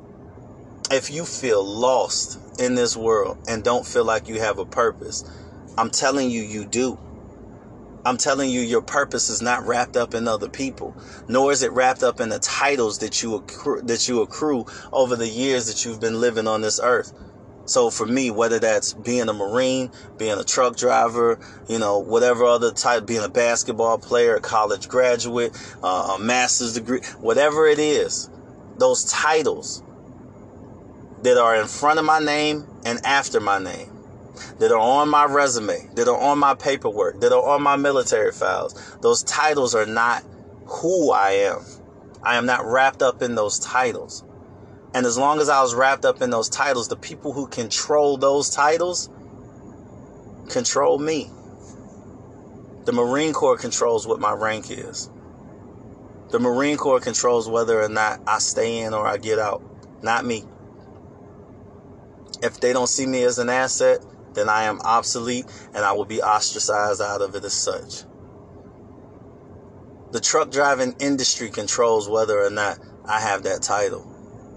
if you feel lost in this world and don't feel like you have a purpose, I'm telling you, you do. I'm telling you, your purpose is not wrapped up in other people, nor is it wrapped up in the titles that you accrue over the years that you've been living on this earth. So for me, whether that's being a Marine, being a truck driver, whatever other type, being a basketball player, a college graduate, a master's degree, whatever it is, those titles that are in front of my name and after my name, that are on my resume, that are on my paperwork, that are on my military files. Those titles are not who I am. I am not wrapped up in those titles. And as long as I was wrapped up in those titles, the people who control those titles control me. The Marine Corps controls what my rank is. The Marine Corps controls whether or not I stay in or I get out, not me. If they don't see me as an asset, then I am obsolete and I will be ostracized out of it as such. The truck driving industry controls whether or not I have that title.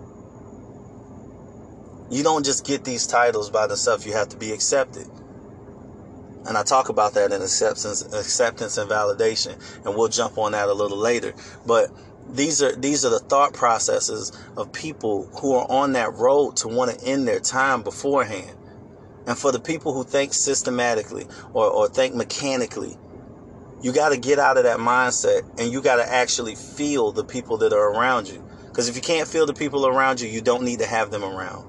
You don't just get these titles by themselves. You have to be accepted. And I talk about that in acceptance and validation. And we'll jump on that a little later. But these are the thought processes of people who are on that road to want to end their time beforehand. And for the people who think systematically or think mechanically, you got to get out of that mindset and you got to actually feel the people that are around you. Because if you can't feel the people around you, you don't need to have them around.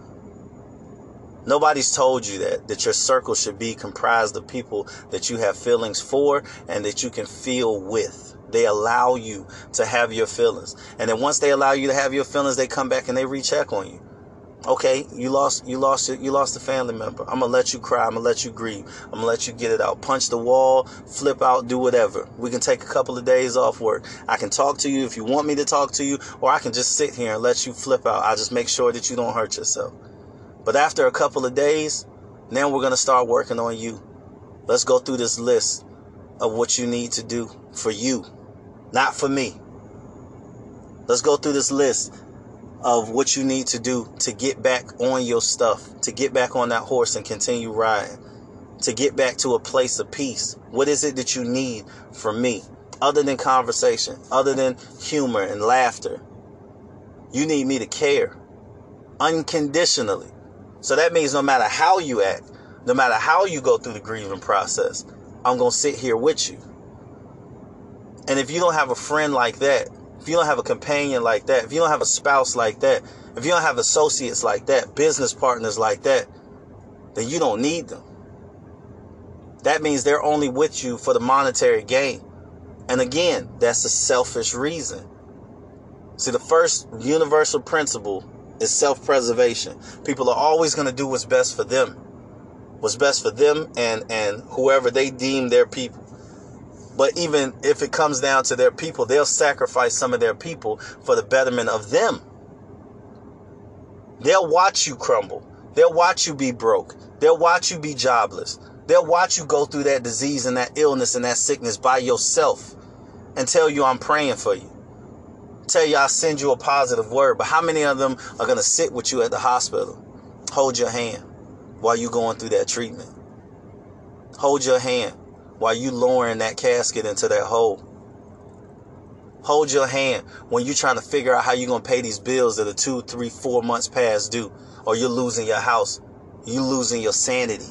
Nobody's told you that your circle should be comprised of people that you have feelings for and that you can feel with. They allow you to have your feelings. And then once they allow you to have your feelings, they come back and they recheck on you. Okay, you lost a family member. I'm going to let you cry. I'm going to let you grieve. I'm going to let you get it out. Punch the wall, flip out, do whatever. We can take a couple of days off work. I can talk to you if you want me to talk to you, or I can just sit here and let you flip out. I'll just make sure that you don't hurt yourself. But after a couple of days, now we're going to start working on you. Let's go through this list of what you need to do for you, not for me. Let's go through this list of what you need to do to get back on your stuff, to get back on that horse and continue riding, to get back to a place of peace. What is it that you need from me? Other than conversation, other than humor and laughter. You need me to care unconditionally. So that means no matter how you act, no matter how you go through the grieving process, I'm going to sit here with you. And if you don't have a friend like that, if you don't have a companion like that, if you don't have a spouse like that, if you don't have associates like that, business partners like that, then you don't need them. That means they're only with you for the monetary gain. And again, that's a selfish reason. See, the first universal principle is self-preservation. People are always going to do what's best for them. What's best for them and whoever they deem their people. But even if it comes down to their people, they'll sacrifice some of their people for the betterment of them. They'll watch you crumble. They'll watch you be broke. They'll watch you be jobless. They'll watch you go through that disease and that illness and that sickness by yourself and tell you I'm praying for you. Tell you I'll send you a positive word. But how many of them are going to sit with you at the hospital? Hold your hand while you're going through that treatment. Hold your hand while you lowering that casket into that hole. Hold your hand when you're trying to figure out how you're going to pay these bills that are 2, 3, 4 months past due. Or you're losing your house. You're losing your sanity.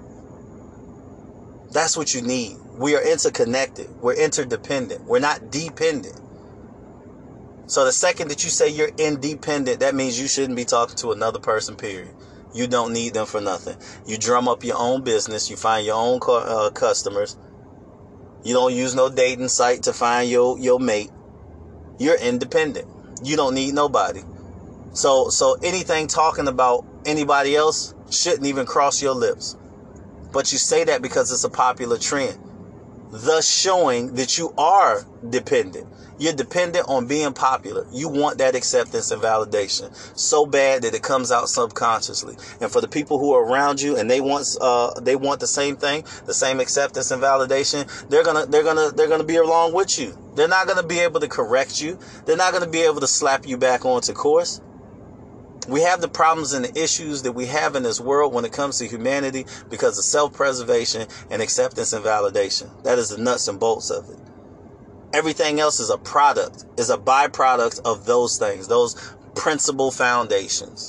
That's what you need. We are interconnected. We're interdependent. We're not dependent. So the second that you say you're independent, that means you shouldn't be talking to another person, period. You don't need them for nothing. You drum up your own business. You find your own customers. You don't use no dating site to find your mate. You're independent. You don't need nobody. So anything talking about anybody else shouldn't even cross your lips. But you say that because it's a popular trend, thus showing that you are dependent. You're dependent on being popular. You want that acceptance and validation so bad that it comes out subconsciously. And for the people who are around you and they want the same thing, the same acceptance and validation, they're gonna be along with you. They're not gonna be able to correct you. They're not gonna be able to slap you back onto course. We have the problems and the issues that we have in this world when it comes to humanity because of self-preservation and acceptance and validation. That is the nuts and bolts of it. Everything else is a product, is a byproduct of those things, those principal foundations.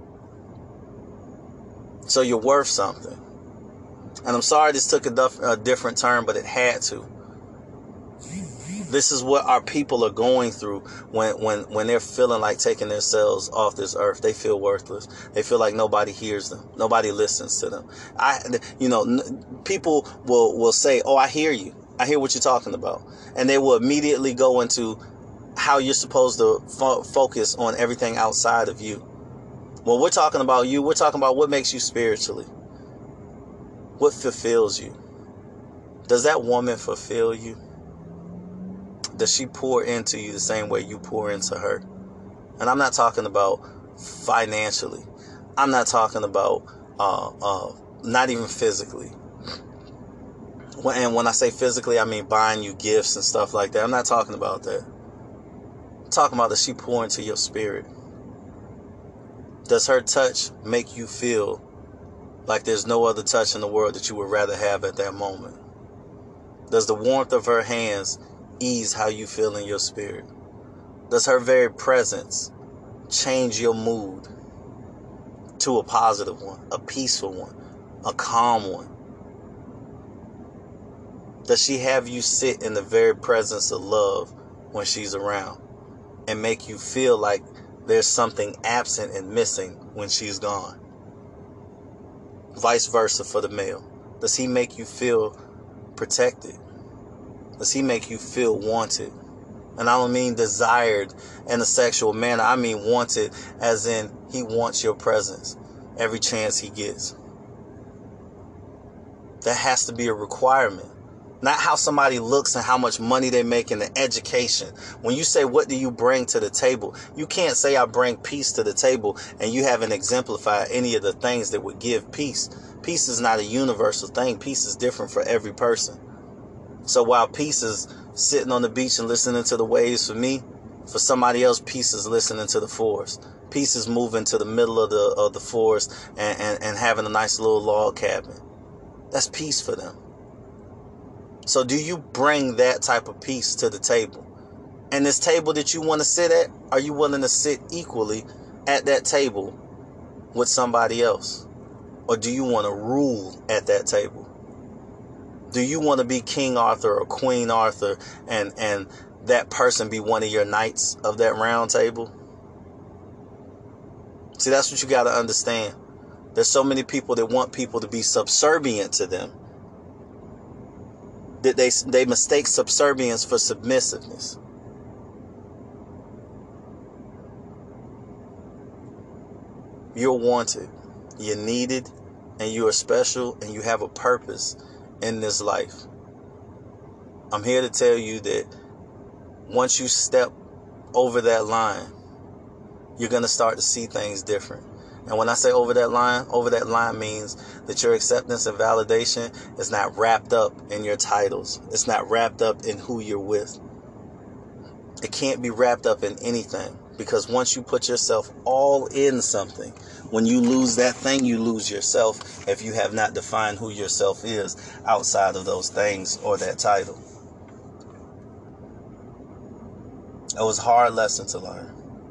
So you're worth something. And I'm sorry this took a different turn, but it had to. This is what our people are going through when they're feeling like taking themselves off this earth. They feel worthless. They feel like nobody hears them. Nobody listens to them. People will say, "Oh, I hear you. I hear what you're talking about," and they will immediately go into how you're supposed to focus on everything outside of you. When we're talking about you, we're talking about what makes you spiritually. What fulfills you? Does that woman fulfill you? Does she pour into you the same way you pour into her? And I'm not talking about financially. I'm not talking about not even physically. And when I say physically, I mean buying you gifts and stuff like that. I'm not talking about that. I'm talking about, does she pour into your spirit? Does her touch make you feel like there's no other touch in the world that you would rather have at that moment? Does the warmth of her hands ease how you feel in your spirit? Does her very presence change your mood to a positive one, a peaceful one, a calm one? Does she have you sit in the very presence of love when she's around and make you feel like there's something absent and missing when she's gone? Vice versa for the male. Does he make you feel protected? Does he make you feel wanted? And I don't mean desired in a sexual manner. I mean wanted as in he wants your presence every chance he gets. That has to be a requirement. Not how somebody looks and how much money they make in the education. When you say, what do you bring to the table? You can't say I bring peace to the table and you haven't exemplified any of the things that would give peace. Peace is not a universal thing. Peace is different for every person. So while peace is sitting on the beach and listening to the waves for me, for somebody else, peace is listening to the forest. Peace is moving to the middle of the forest and having a nice little log cabin. That's peace for them. So do you bring that type of peace to the table? And this table that you want to sit at, are you willing to sit equally at that table with somebody else? Or do you want to rule at that table? Do you want to be King Arthur or Queen Arthur and that person be one of your knights of that round table? See, that's what you got to understand. There's so many people that want people to be subservient to them, that they mistake subservience for submissiveness. You're wanted, you're needed, and you are special, and you have a purpose in this life. I'm here to tell you that once you step over that line, you're going to start to see things different. And when I say over that line means that your acceptance and validation is not wrapped up in your titles. It's not wrapped up in who you're with. It can't be wrapped up in anything, because once you put yourself all in something, when you lose that thing, you lose yourself if you have not defined who yourself is outside of those things or that title. It was a hard lesson to learn.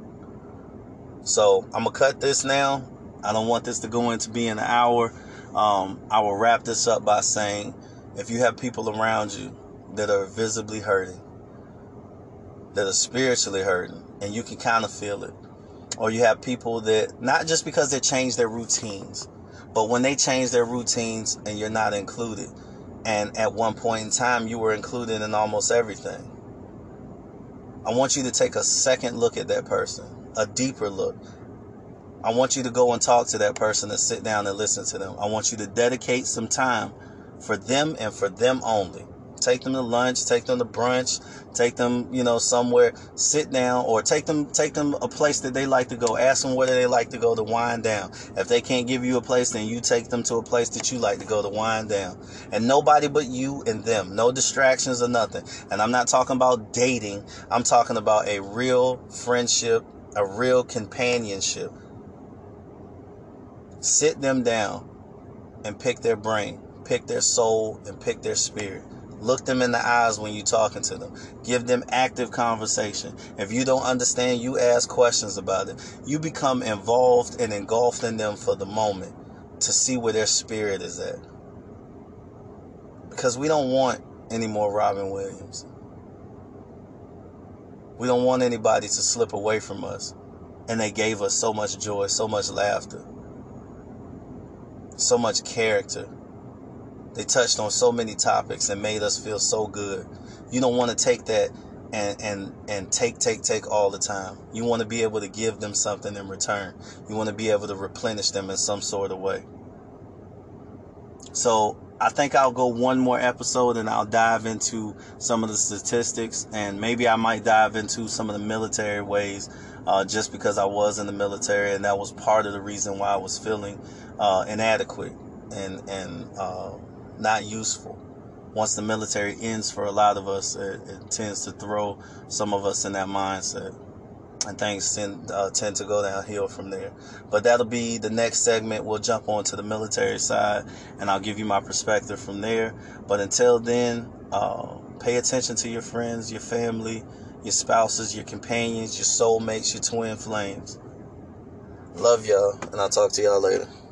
So I'm going to cut this now. I don't want this to go into being an hour. I will wrap this up by saying, if you have people around you that are visibly hurting, that are spiritually hurting, and you can kind of feel it, or you have people that, not just because they change their routines, but when they change their routines and you're not included, and at one point in time you were included in almost everything, I want you to take a second look at that person, a deeper look. I want you to go and talk to that person and sit down and listen to them. I want you to dedicate some time for them and for them only. Take them to lunch, take them to brunch, take them, somewhere, sit down, or take them a place that they like to go. Ask them where they like to go to wind down. If they can't give you a place, then you take them to a place that you like to go to wind down. And nobody but you and them. No distractions or nothing. And I'm not talking about dating. I'm talking about a real friendship, a real companionship. Sit them down and pick their brain, pick their soul, and pick their spirit. Look them in the eyes when you're talking to them. Give them active conversation. If you don't understand, you ask questions about it. You become involved and engulfed in them for the moment to see where their spirit is at. Because we don't want any more Robin Williams. We don't want anybody to slip away from us. And they gave us so much joy, so much laughter, so much character. They touched on so many topics and made us feel so good. You don't want to take that and take all the time. You want to be able to give them something in return. You want to be able to replenish them in some sort of way. So I think I'll go one more episode and I'll dive into some of the statistics, and maybe I might dive into some of the military ways, just because I was in the military, and that was part of the reason why I was feeling inadequate and not useful. Once the military ends for a lot of us, it tends to throw some of us in that mindset, and things tend to go downhill from there. But that'll be the next segment. We'll jump on to the military side, and I'll give you my perspective from there. But until then, pay attention to your friends, your family, your spouses, your companions, your soulmates, your twin flames. Love y'all, and I'll talk to y'all later.